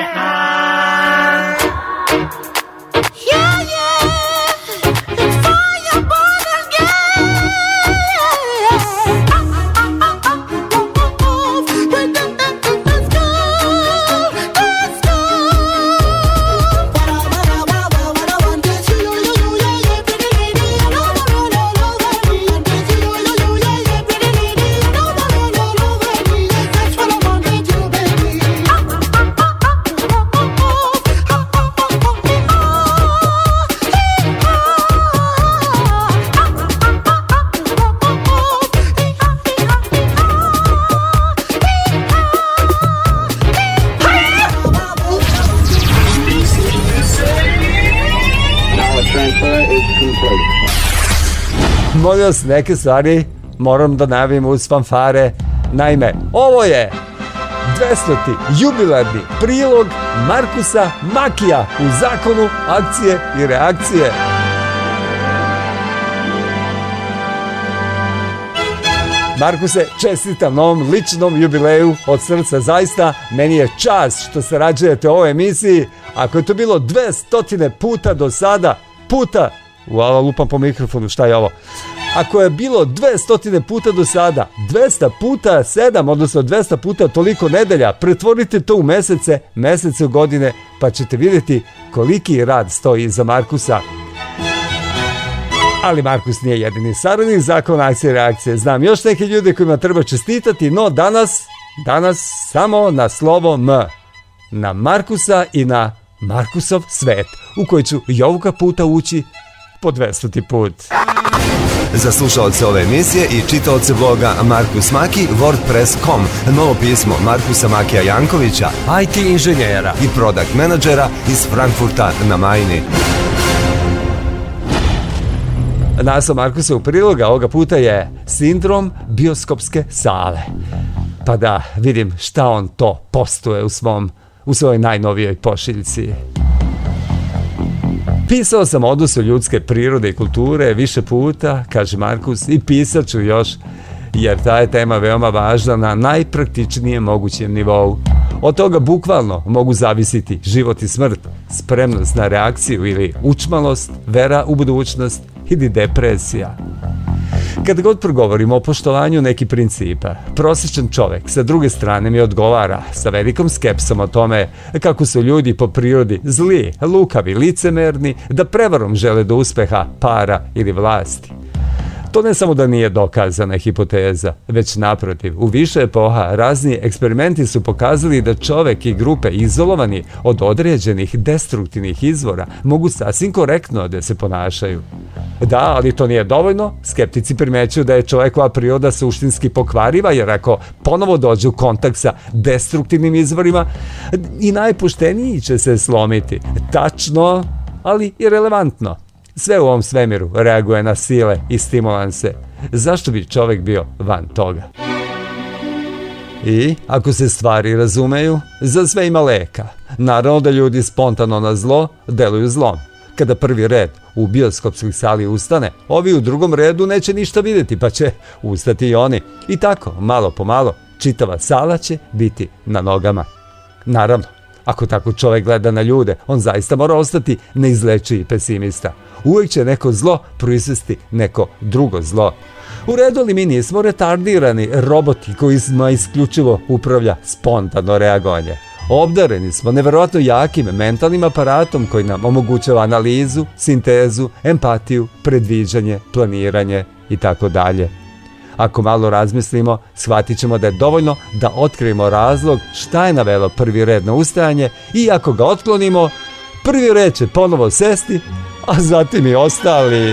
Molim vas, neke stvari moram da najavim uz fanfare. Naime, ovo je 200. jubilarni prilog Markusa Makija u zakonu akcije i reakcije. Markuse, čestitam na ovom ličnom jubileju od srca, zaista meni je čast što se rađujete u ovoj emisiji. Ako je to bilo 200 puta do sada, lupam po mikrofonu, šta je ovo? Ako je bilo 200 puta do sada, 200 puta 7, odnosno 200 puta toliko nedelja, pretvorite to u mesece u godine, pa ćete vidjeti koliki rad stoji iza Markusa. Ali Markus nije jedini saradnik zakona akcije i reakcije. Znam još neke ljude kojima treba čestitati, no danas samo na slovo M. Na Markusa i na Markusov svet, u koji ću i ovoga puta ući po 200 put. Za slušalce ove emisije i čitaoce bloga Markus Maki, WordPress.com, novo pismo Markusa Makija Jankovića, IT inženjera i product menadžera iz Frankfurta na Majni. Naslov Markusovog priloga ovoga puta je Sindrom bioskopske sale. Pa da vidim šta on to postuje u svojoj najnovijoj pošiljci. Pisao sam o odnosu ljudske prirode i kulture više puta, kaže Markus, i pisat ću još, jer ta je tema veoma važna na najpraktičnijem mogućem nivou. Od toga bukvalno mogu zavisiti život i smrt, spremnost na reakciju ili učmalost, vera u budućnost ili depresija. Kad god progovorimo o poštovanju nekih principa, prosječan čovek sa druge strane mi odgovara sa velikom skepsom o tome kako su ljudi po prirodi zli, lukavi, licemerni, da prevarom žele do uspeha, para ili vlasti. To ne samo da nije dokazana hipoteza, već naprotiv, u više epoha razni eksperimenti su pokazali da čovek i grupe izolovani od određenih destruktivnih izvora mogu sasvim korektno da se ponašaju. Da, ali to nije dovoljno. Skeptici primećuju da je čovekova priroda suštinski pokvariva, jer ako ponovo dođe u kontakt sa destruktivnim izvorima, i najpošteniji će se slomiti. Tačno, ali irelevantno. Sve u ovom svemiru reaguje na sile i stimulanse. Zašto bi čovjek bio van toga? I ako se stvari razumeju, za sve ima leka. Naravno da ljudi spontano na zlo deluju zlom. Kada prvi red u bioskopskoj sali ustane, ovi u drugom redu neće ništa vidjeti, pa će ustati i oni. I tako, malo po malo, čitava sala će biti na nogama. Naravno, ako tako čovjek gleda na ljude, on zaista mora ostati neizlečiji pesimista. Uvijek će neko zlo proizvesti neko drugo zlo. U redu li mi nismo retardirani roboti kojima isključivo upravlja spontano reagovanje? Obdareni smo nevjerojatno jakim mentalnim aparatom koji nam omogućava analizu, sintezu, empatiju, predviđanje, planiranje i tako dalje. Ako malo razmislimo, shvatit ćemo da je dovoljno da otkrijemo razlog šta je navelo prvi red na ustajanje i ako ga otklonimo, prvi red će ponovo sesti, a zatim i ostali.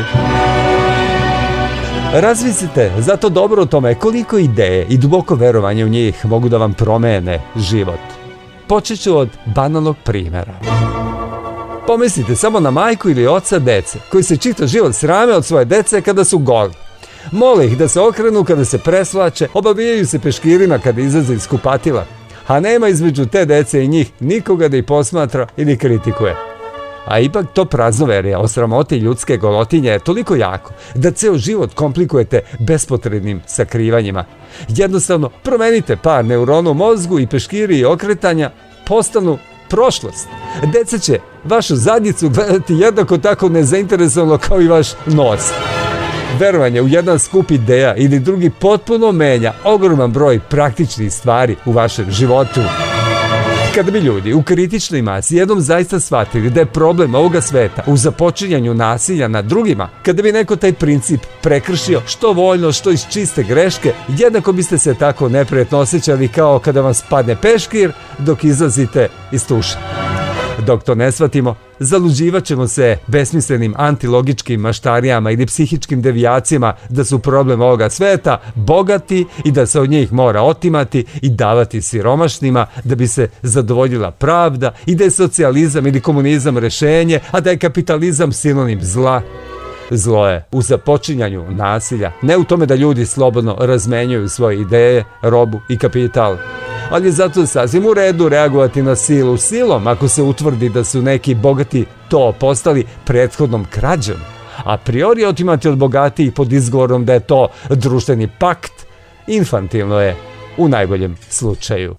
Razmislite zato dobro o tome koliko ideje i duboko verovanje u njih mogu da vam promene život. Počet ću od banalnog primjera. Pomislite samo na majku ili oca dece koji se čitav život srame od svoje dece kada su goli. Mole ih da se okrenu kada se preslače, obavijaju se peškirima kada izlaze iz kupatila, a nema između te dece i njih nikoga da ih posmatra ili kritikuje. A ipak to praznoverje o sramoti ljudske golotinje je toliko jako da ceo život komplikujete bespotrebnim sakrivanjima. Jednostavno promenite par neurona u mozgu i peškiri i okretanja postanu prošlost. Deca će vašu zadnjicu gledati jednako tako nezainteresovano kao i vaš nos. Verovanje u jedan skup ideja ili drugi potpuno menja ogroman broj praktičnih stvari u vašem životu. Kada bi ljudi u kritičnoj masi jednom zaista shvatili da je problem ovoga sveta u započinjanju nasilja nad drugima, kada bi neko taj princip prekršio što voljno, što iz čiste greške, jednako biste se tako neprijatno osjećali kao kada vam spadne peškir dok izlazite iz tuša. Dok to ne shvatimo, zaluđivat ćemo se besmislenim antilogičkim maštarijama ili psihičkim devijacijama da su problem ovoga sveta bogati i da se od njih mora otimati i davati siromašnima da bi se zadovoljila pravda i da je socijalizam ili komunizam rešenje, a da je kapitalizam sinonim zla. Zlo je u započinjanju nasilja, ne u tome da ljudi slobodno razmenjuju svoje ideje, robu i kapital. Ali je zato sasvim u redu reagovati na silu silom ako se utvrdi da su neki bogati to postali prethodnom krađom. A priori otimati od bogatijih pod izgovorom da je to društveni pakt, infantilno je u najboljem slučaju.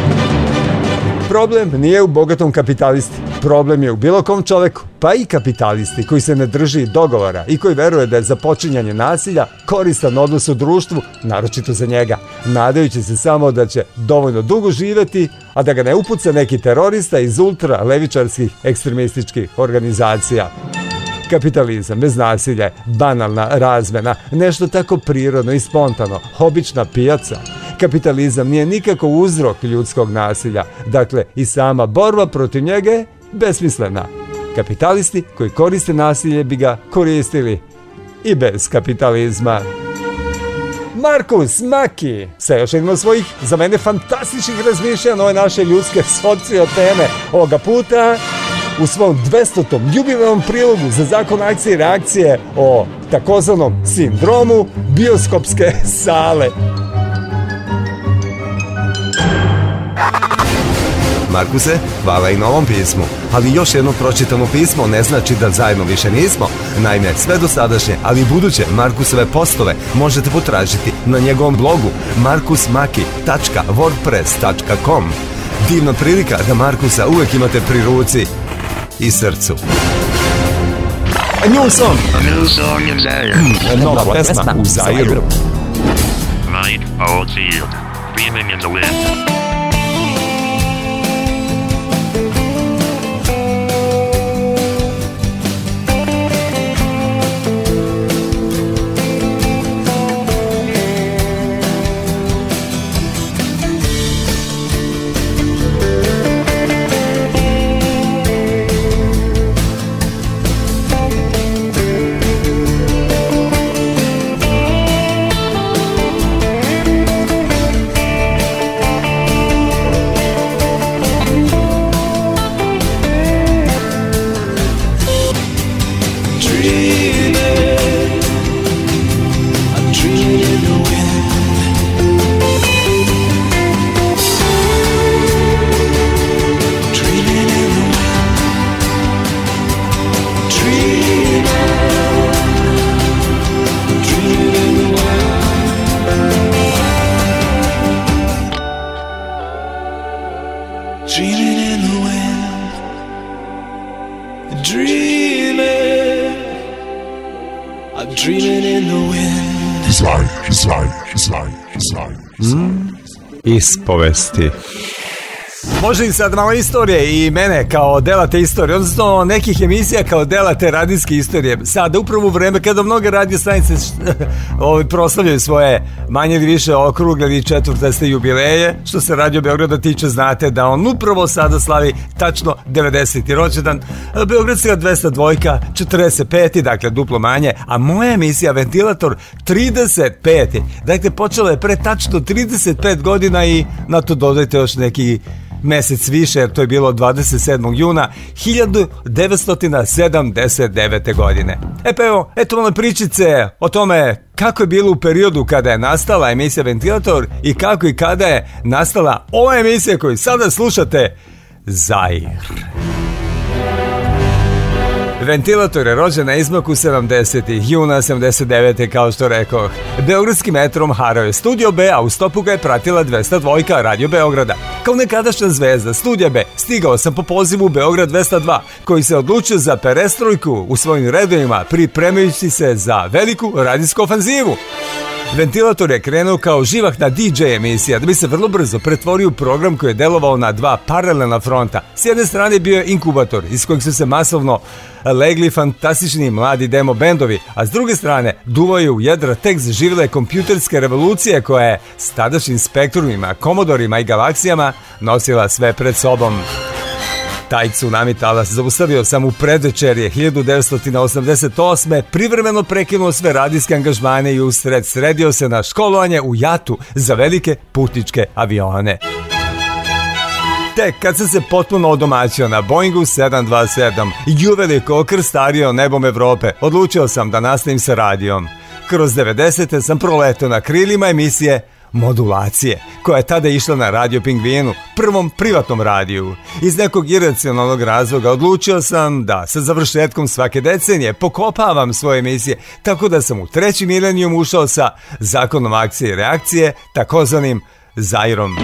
Problem nije u bogatom kapitalisti. Problem je u bilo kom čoveku, pa i kapitalisti koji se ne drži dogovora i koji veruje da je započinjanje nasilja koristan odnos u društvu, naročito za njega, nadajući se samo da će dovoljno dugo živjeti, a da ga ne upuca neki terorista iz ultra-levičarskih ekstremističkih organizacija. Kapitalizam bez nasilja je banalna razmena, nešto tako prirodno i spontano, obična pijaca. Kapitalizam nije nikako uzrok ljudskog nasilja, dakle i sama borba protiv njega je besmislena. Kapitalisti koji koriste nasilje bi ga koristili i bez kapitalizma. Markus Maki sa još jednom svojih, za mene, fantastičnih razmišljanja na ove naše ljudske socioteme. Ovoga puta u svom 200. jubilenom prilogu za zakon akcije i reakcije o takozvanom sindromu bioskopske sale. Markuse, hvala i na ovom pismu, ali još jedno pročitano pismo ne znači da zajedno više nismo. Naime, sve dosadašnje, ali i buduće Markusove postove možete potražiti na njegovom blogu markusmaki.wordpress.com. Divna prilika da Markusa uvek imate pri ruci i srcu. A new song in Zaire. Nova pesma u Zairu. Right, old field, beaming in the wind. dreaming in the wind, dreaming, I'm dreaming in the wind. Ispovesti. Može i sad malo istorije i mene kao dela te istorije, odnosno nekih emisija kao dela te radijske istorije. Sada upravo u vreme kada mnoge radio stanice proslavljaju svoje manje ili više okrugle ili četvrtaste jubileje, što se Radio Beograda tiče, znate da on upravo sada slavi tačno 90. rođendan. Beogradska 202, 45. dakle duplo manje, a moja emisija Ventilator 35. Dakle počela je pre tačno 35 godina i na to dodajte još neki mesec više, jer to je bilo 27. juna 1979. godine. Pa evo, eto malo pričice o tome kako je bilo u periodu kada je nastala emisija Ventilator i kako i kada je nastala ova emisija koju sada slušate, Zair. Ventilator je rođen na izmaku 70. juna 79. kao što rekoh. Beogradskim metrom harao je Studio B, a u stopu ga je pratila 202 Radio Beograda. Kao nekadašnja zvezda Studija B stigao sam po pozivu Beograd 202, koji se odlučio za perestrojku u svojim redovima, pripremajući se za veliku radijsku ofanzivu. Ventilator je krenuo kao živahna DJ emisija da bi se vrlo brzo pretvorio u program koji je delovao na dva paralelna fronta. S jedne strane bio je inkubator iz kojeg su se masovno legli fantastični mladi demo bendovi, a s druge strane duvao je u jedra tekst živele kompjuterske revolucije koja je s tadašnjim spektrumima, komodorima i galaksijama nosila sve pred sobom. Taj tsunami talas zaustavio sam u predvečerje 1988. privremeno prekinuo sve radijske angažmane i usred sredio se na školovanje u JAT-u za velike putničke avione. Tek kad sam se potpuno odomaćio na Boeingu 727 i uveliko okrstario nebom Evrope, odlučio sam da nastavim sa radijom. Kroz 90. sam proletao na krilima emisije Modulacije, koja je tada išla na Radio Pingvinu, prvom privatnom radiju. Iz nekog iracionalnog razloga odlučio sam da sa završetkom svake decenije pokopavam svoje emisije, tako da sam u treći milenijum ušao sa zakonom akcije i reakcije, takozvanim Zairom.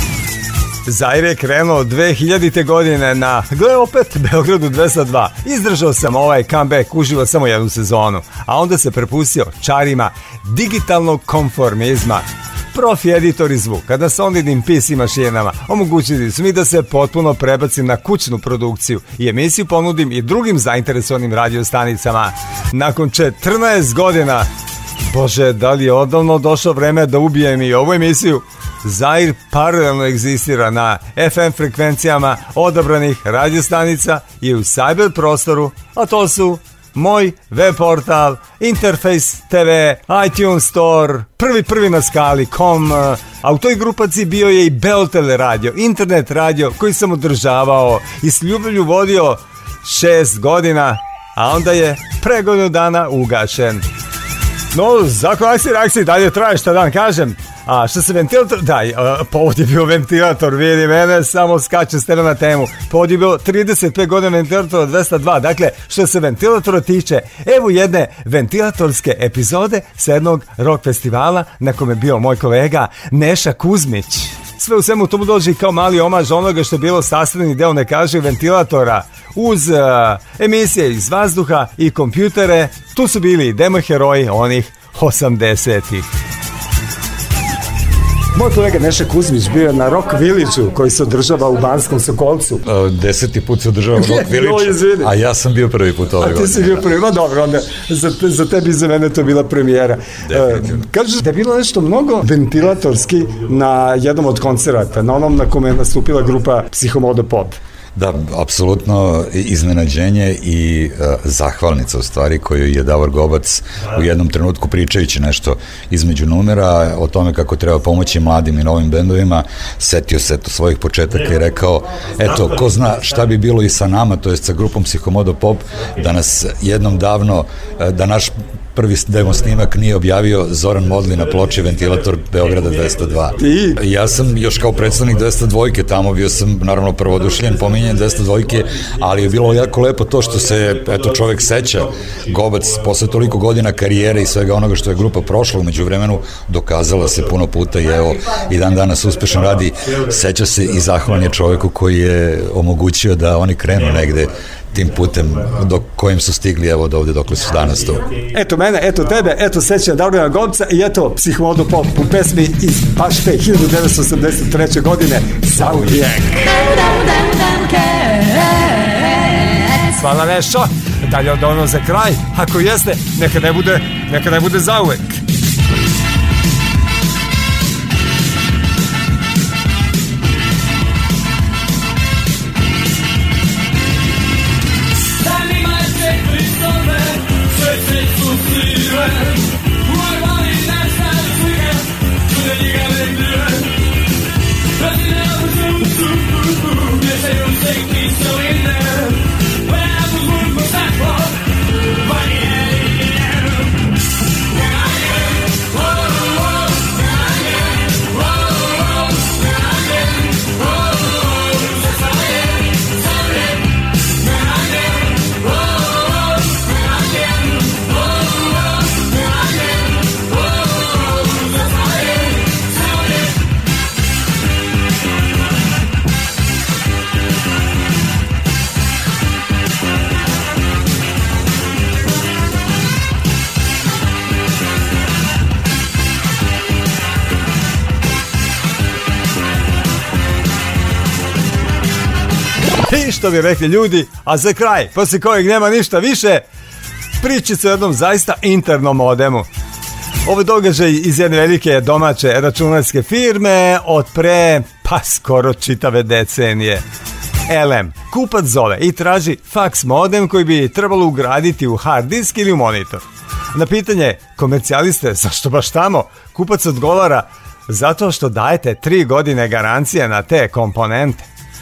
Zair je krenuo 2000. godine na, gle opet, Beogradu 202. Izdržao sam ovaj comeback uživo samo jednu sezonu, a onda se prepustio čarima digitalnog konformizma. Profi editori zvuka na sonidnim PC mašinama omogućili su mi da se potpuno prebacim na kućnu produkciju i emisiju ponudim i drugim zainteresovanim radiostanicama. Nakon 14 godina, bože, da li je odavno došlo vreme da ubijem i ovu emisiju? Zair paralelno egzistira na FM frekvencijama odabranih radiostanica i u cyber prostoru, a to su moj web portal, Interface TV, iTunes Store, prvi na skali.com, a u toj grupaciji bio je i Beotel radio, internet radio koji sam održavao i s ljubavlju vodio 6 godina, a onda je pre godinu dana ugašen. No, zakon akcije i reakcije dalje traje, šta dan kažem. A što se Ventilator, povod je bio Ventilator, vidi mene, samo skače steno na temu. Povod je bio 35 godina Ventilatora 202, dakle što se Ventilatora tiče, evo jedne ventilatorske epizode sa jednog rock festivala na kome je bio moj kolega Neša Kuzmić. Sve u svemu tomu dođe kao mali omaž onoga što je bilo sastavni deo nekažeg Ventilatora uz emisije iz vazduha i kompjutere. Tu su bili i demo heroji onih 80-ih. Moj kolega Neša Kuzmić bio na Rock Village-u koji se održava u Banskom Sokolcu. 10. put se održava Rock Village, a ja sam bio prvi put ove godine. A ti si bio prvi, no dobro, onda za tebi i za mene to je bila premijera. Kažeš da je bilo nešto mnogo ventilatorski na jednom od koncerata, na onom na kome je nastupila grupa Psihomodo Pop. Da, apsolutno iznenađenje i zahvalnica u stvari koju je Davor Gobac u jednom trenutku pričajući nešto između numera o tome kako treba pomoći mladim i novim bendovima, setio se to svojih početaka i rekao, eto, ko zna šta bi bilo i sa nama, to jest sa grupom Psihomodo Pop, da nas jednom davno, da naš prvi demo snimak nije objavio Zoran Modli na ploči Ventilator Beograda 202. I? Ja sam još kao predstavnik 202 tamo, bio sam naravno prvodušljen pominjen 202, ali je bilo jako lepo to što se, eto, čovek seća Gobac posle toliko godina karijere i svega onoga što je grupa prošla umeđu vremenu, dokazala se puno puta i evo, i dan danas uspešno radi, seća se i zahvalan je čoveku koji je omogućio da oni krenu negde tim putem do kojim su stigli, evo, do ovde dokle su danas tu. Eto mene, eto tebe, eto sećanja Darujana Gobca i eto Psihomodo Pop u pesmi iz Pašte 1983. godine Zauvijek. Hvala nešto, dalje od ono za kraj, ako jeste, neka ne bude zauvek. I što bi rekli ljudi, a za kraj, posle kojeg nema ništa više, pričice o jednom zaista internom modemu. Ovo događaj iz jedne velike domaće računarske firme od pre, pa skoro čitave decenije. LM, kupac zove i traži fax modem koji bi trebalo ugraditi u hard disk ili u monitor. Na pitanje komercijaliste zašto baš tamo, kupac odgovara zato što dajete 3 godine garancije na te komponente.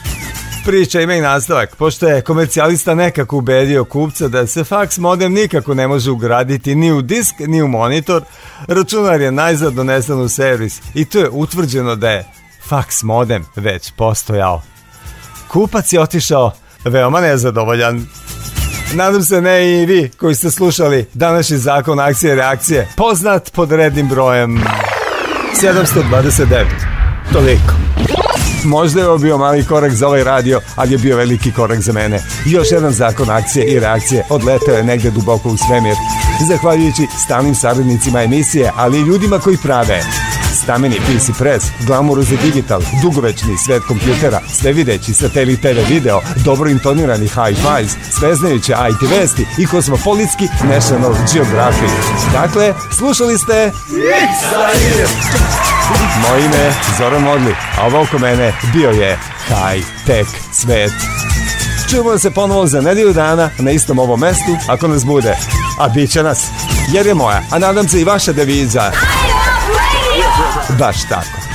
Priča ima i nastavak, pošto je komercijalista nekako ubedio kupca da se fax modem nikako ne može ugraditi ni u disk ni u monitor, računar je najzad donesen u servis i to je utvrđeno da je fax modem već postojao. Kupac je otišao veoma nezadovoljan. Nadam se ne i vi koji ste slušali današnji zakon akcije i reakcije, poznat pod rednim brojem 729. Toliko. Možda je ovo bio mali korak za ovaj radio, ali je bio veliki korak za mene. Još jedan zakon akcije i reakcije odleteo je negde duboko u svemir. Zahvaljujući stalnim saradnicima emisije, ali i ljudima koji prave stameni PC Press, Glamour za digital, dugovečni svet kompjutera, svevideći satelit TV video, dobro intonirani hi-fis, sveznajuće IT vesti i kosmopolitski National Geographic. Dakle, slušali ste moje ime je Zoran Modli, a ovo oko mene bio je High-Tech svet. Čujemo se ponovo za nedelju dana na istom ovom mestu, ako nas bude. A bit će nas, jer je moja, a nadam se i vaša deviza. Baš tako.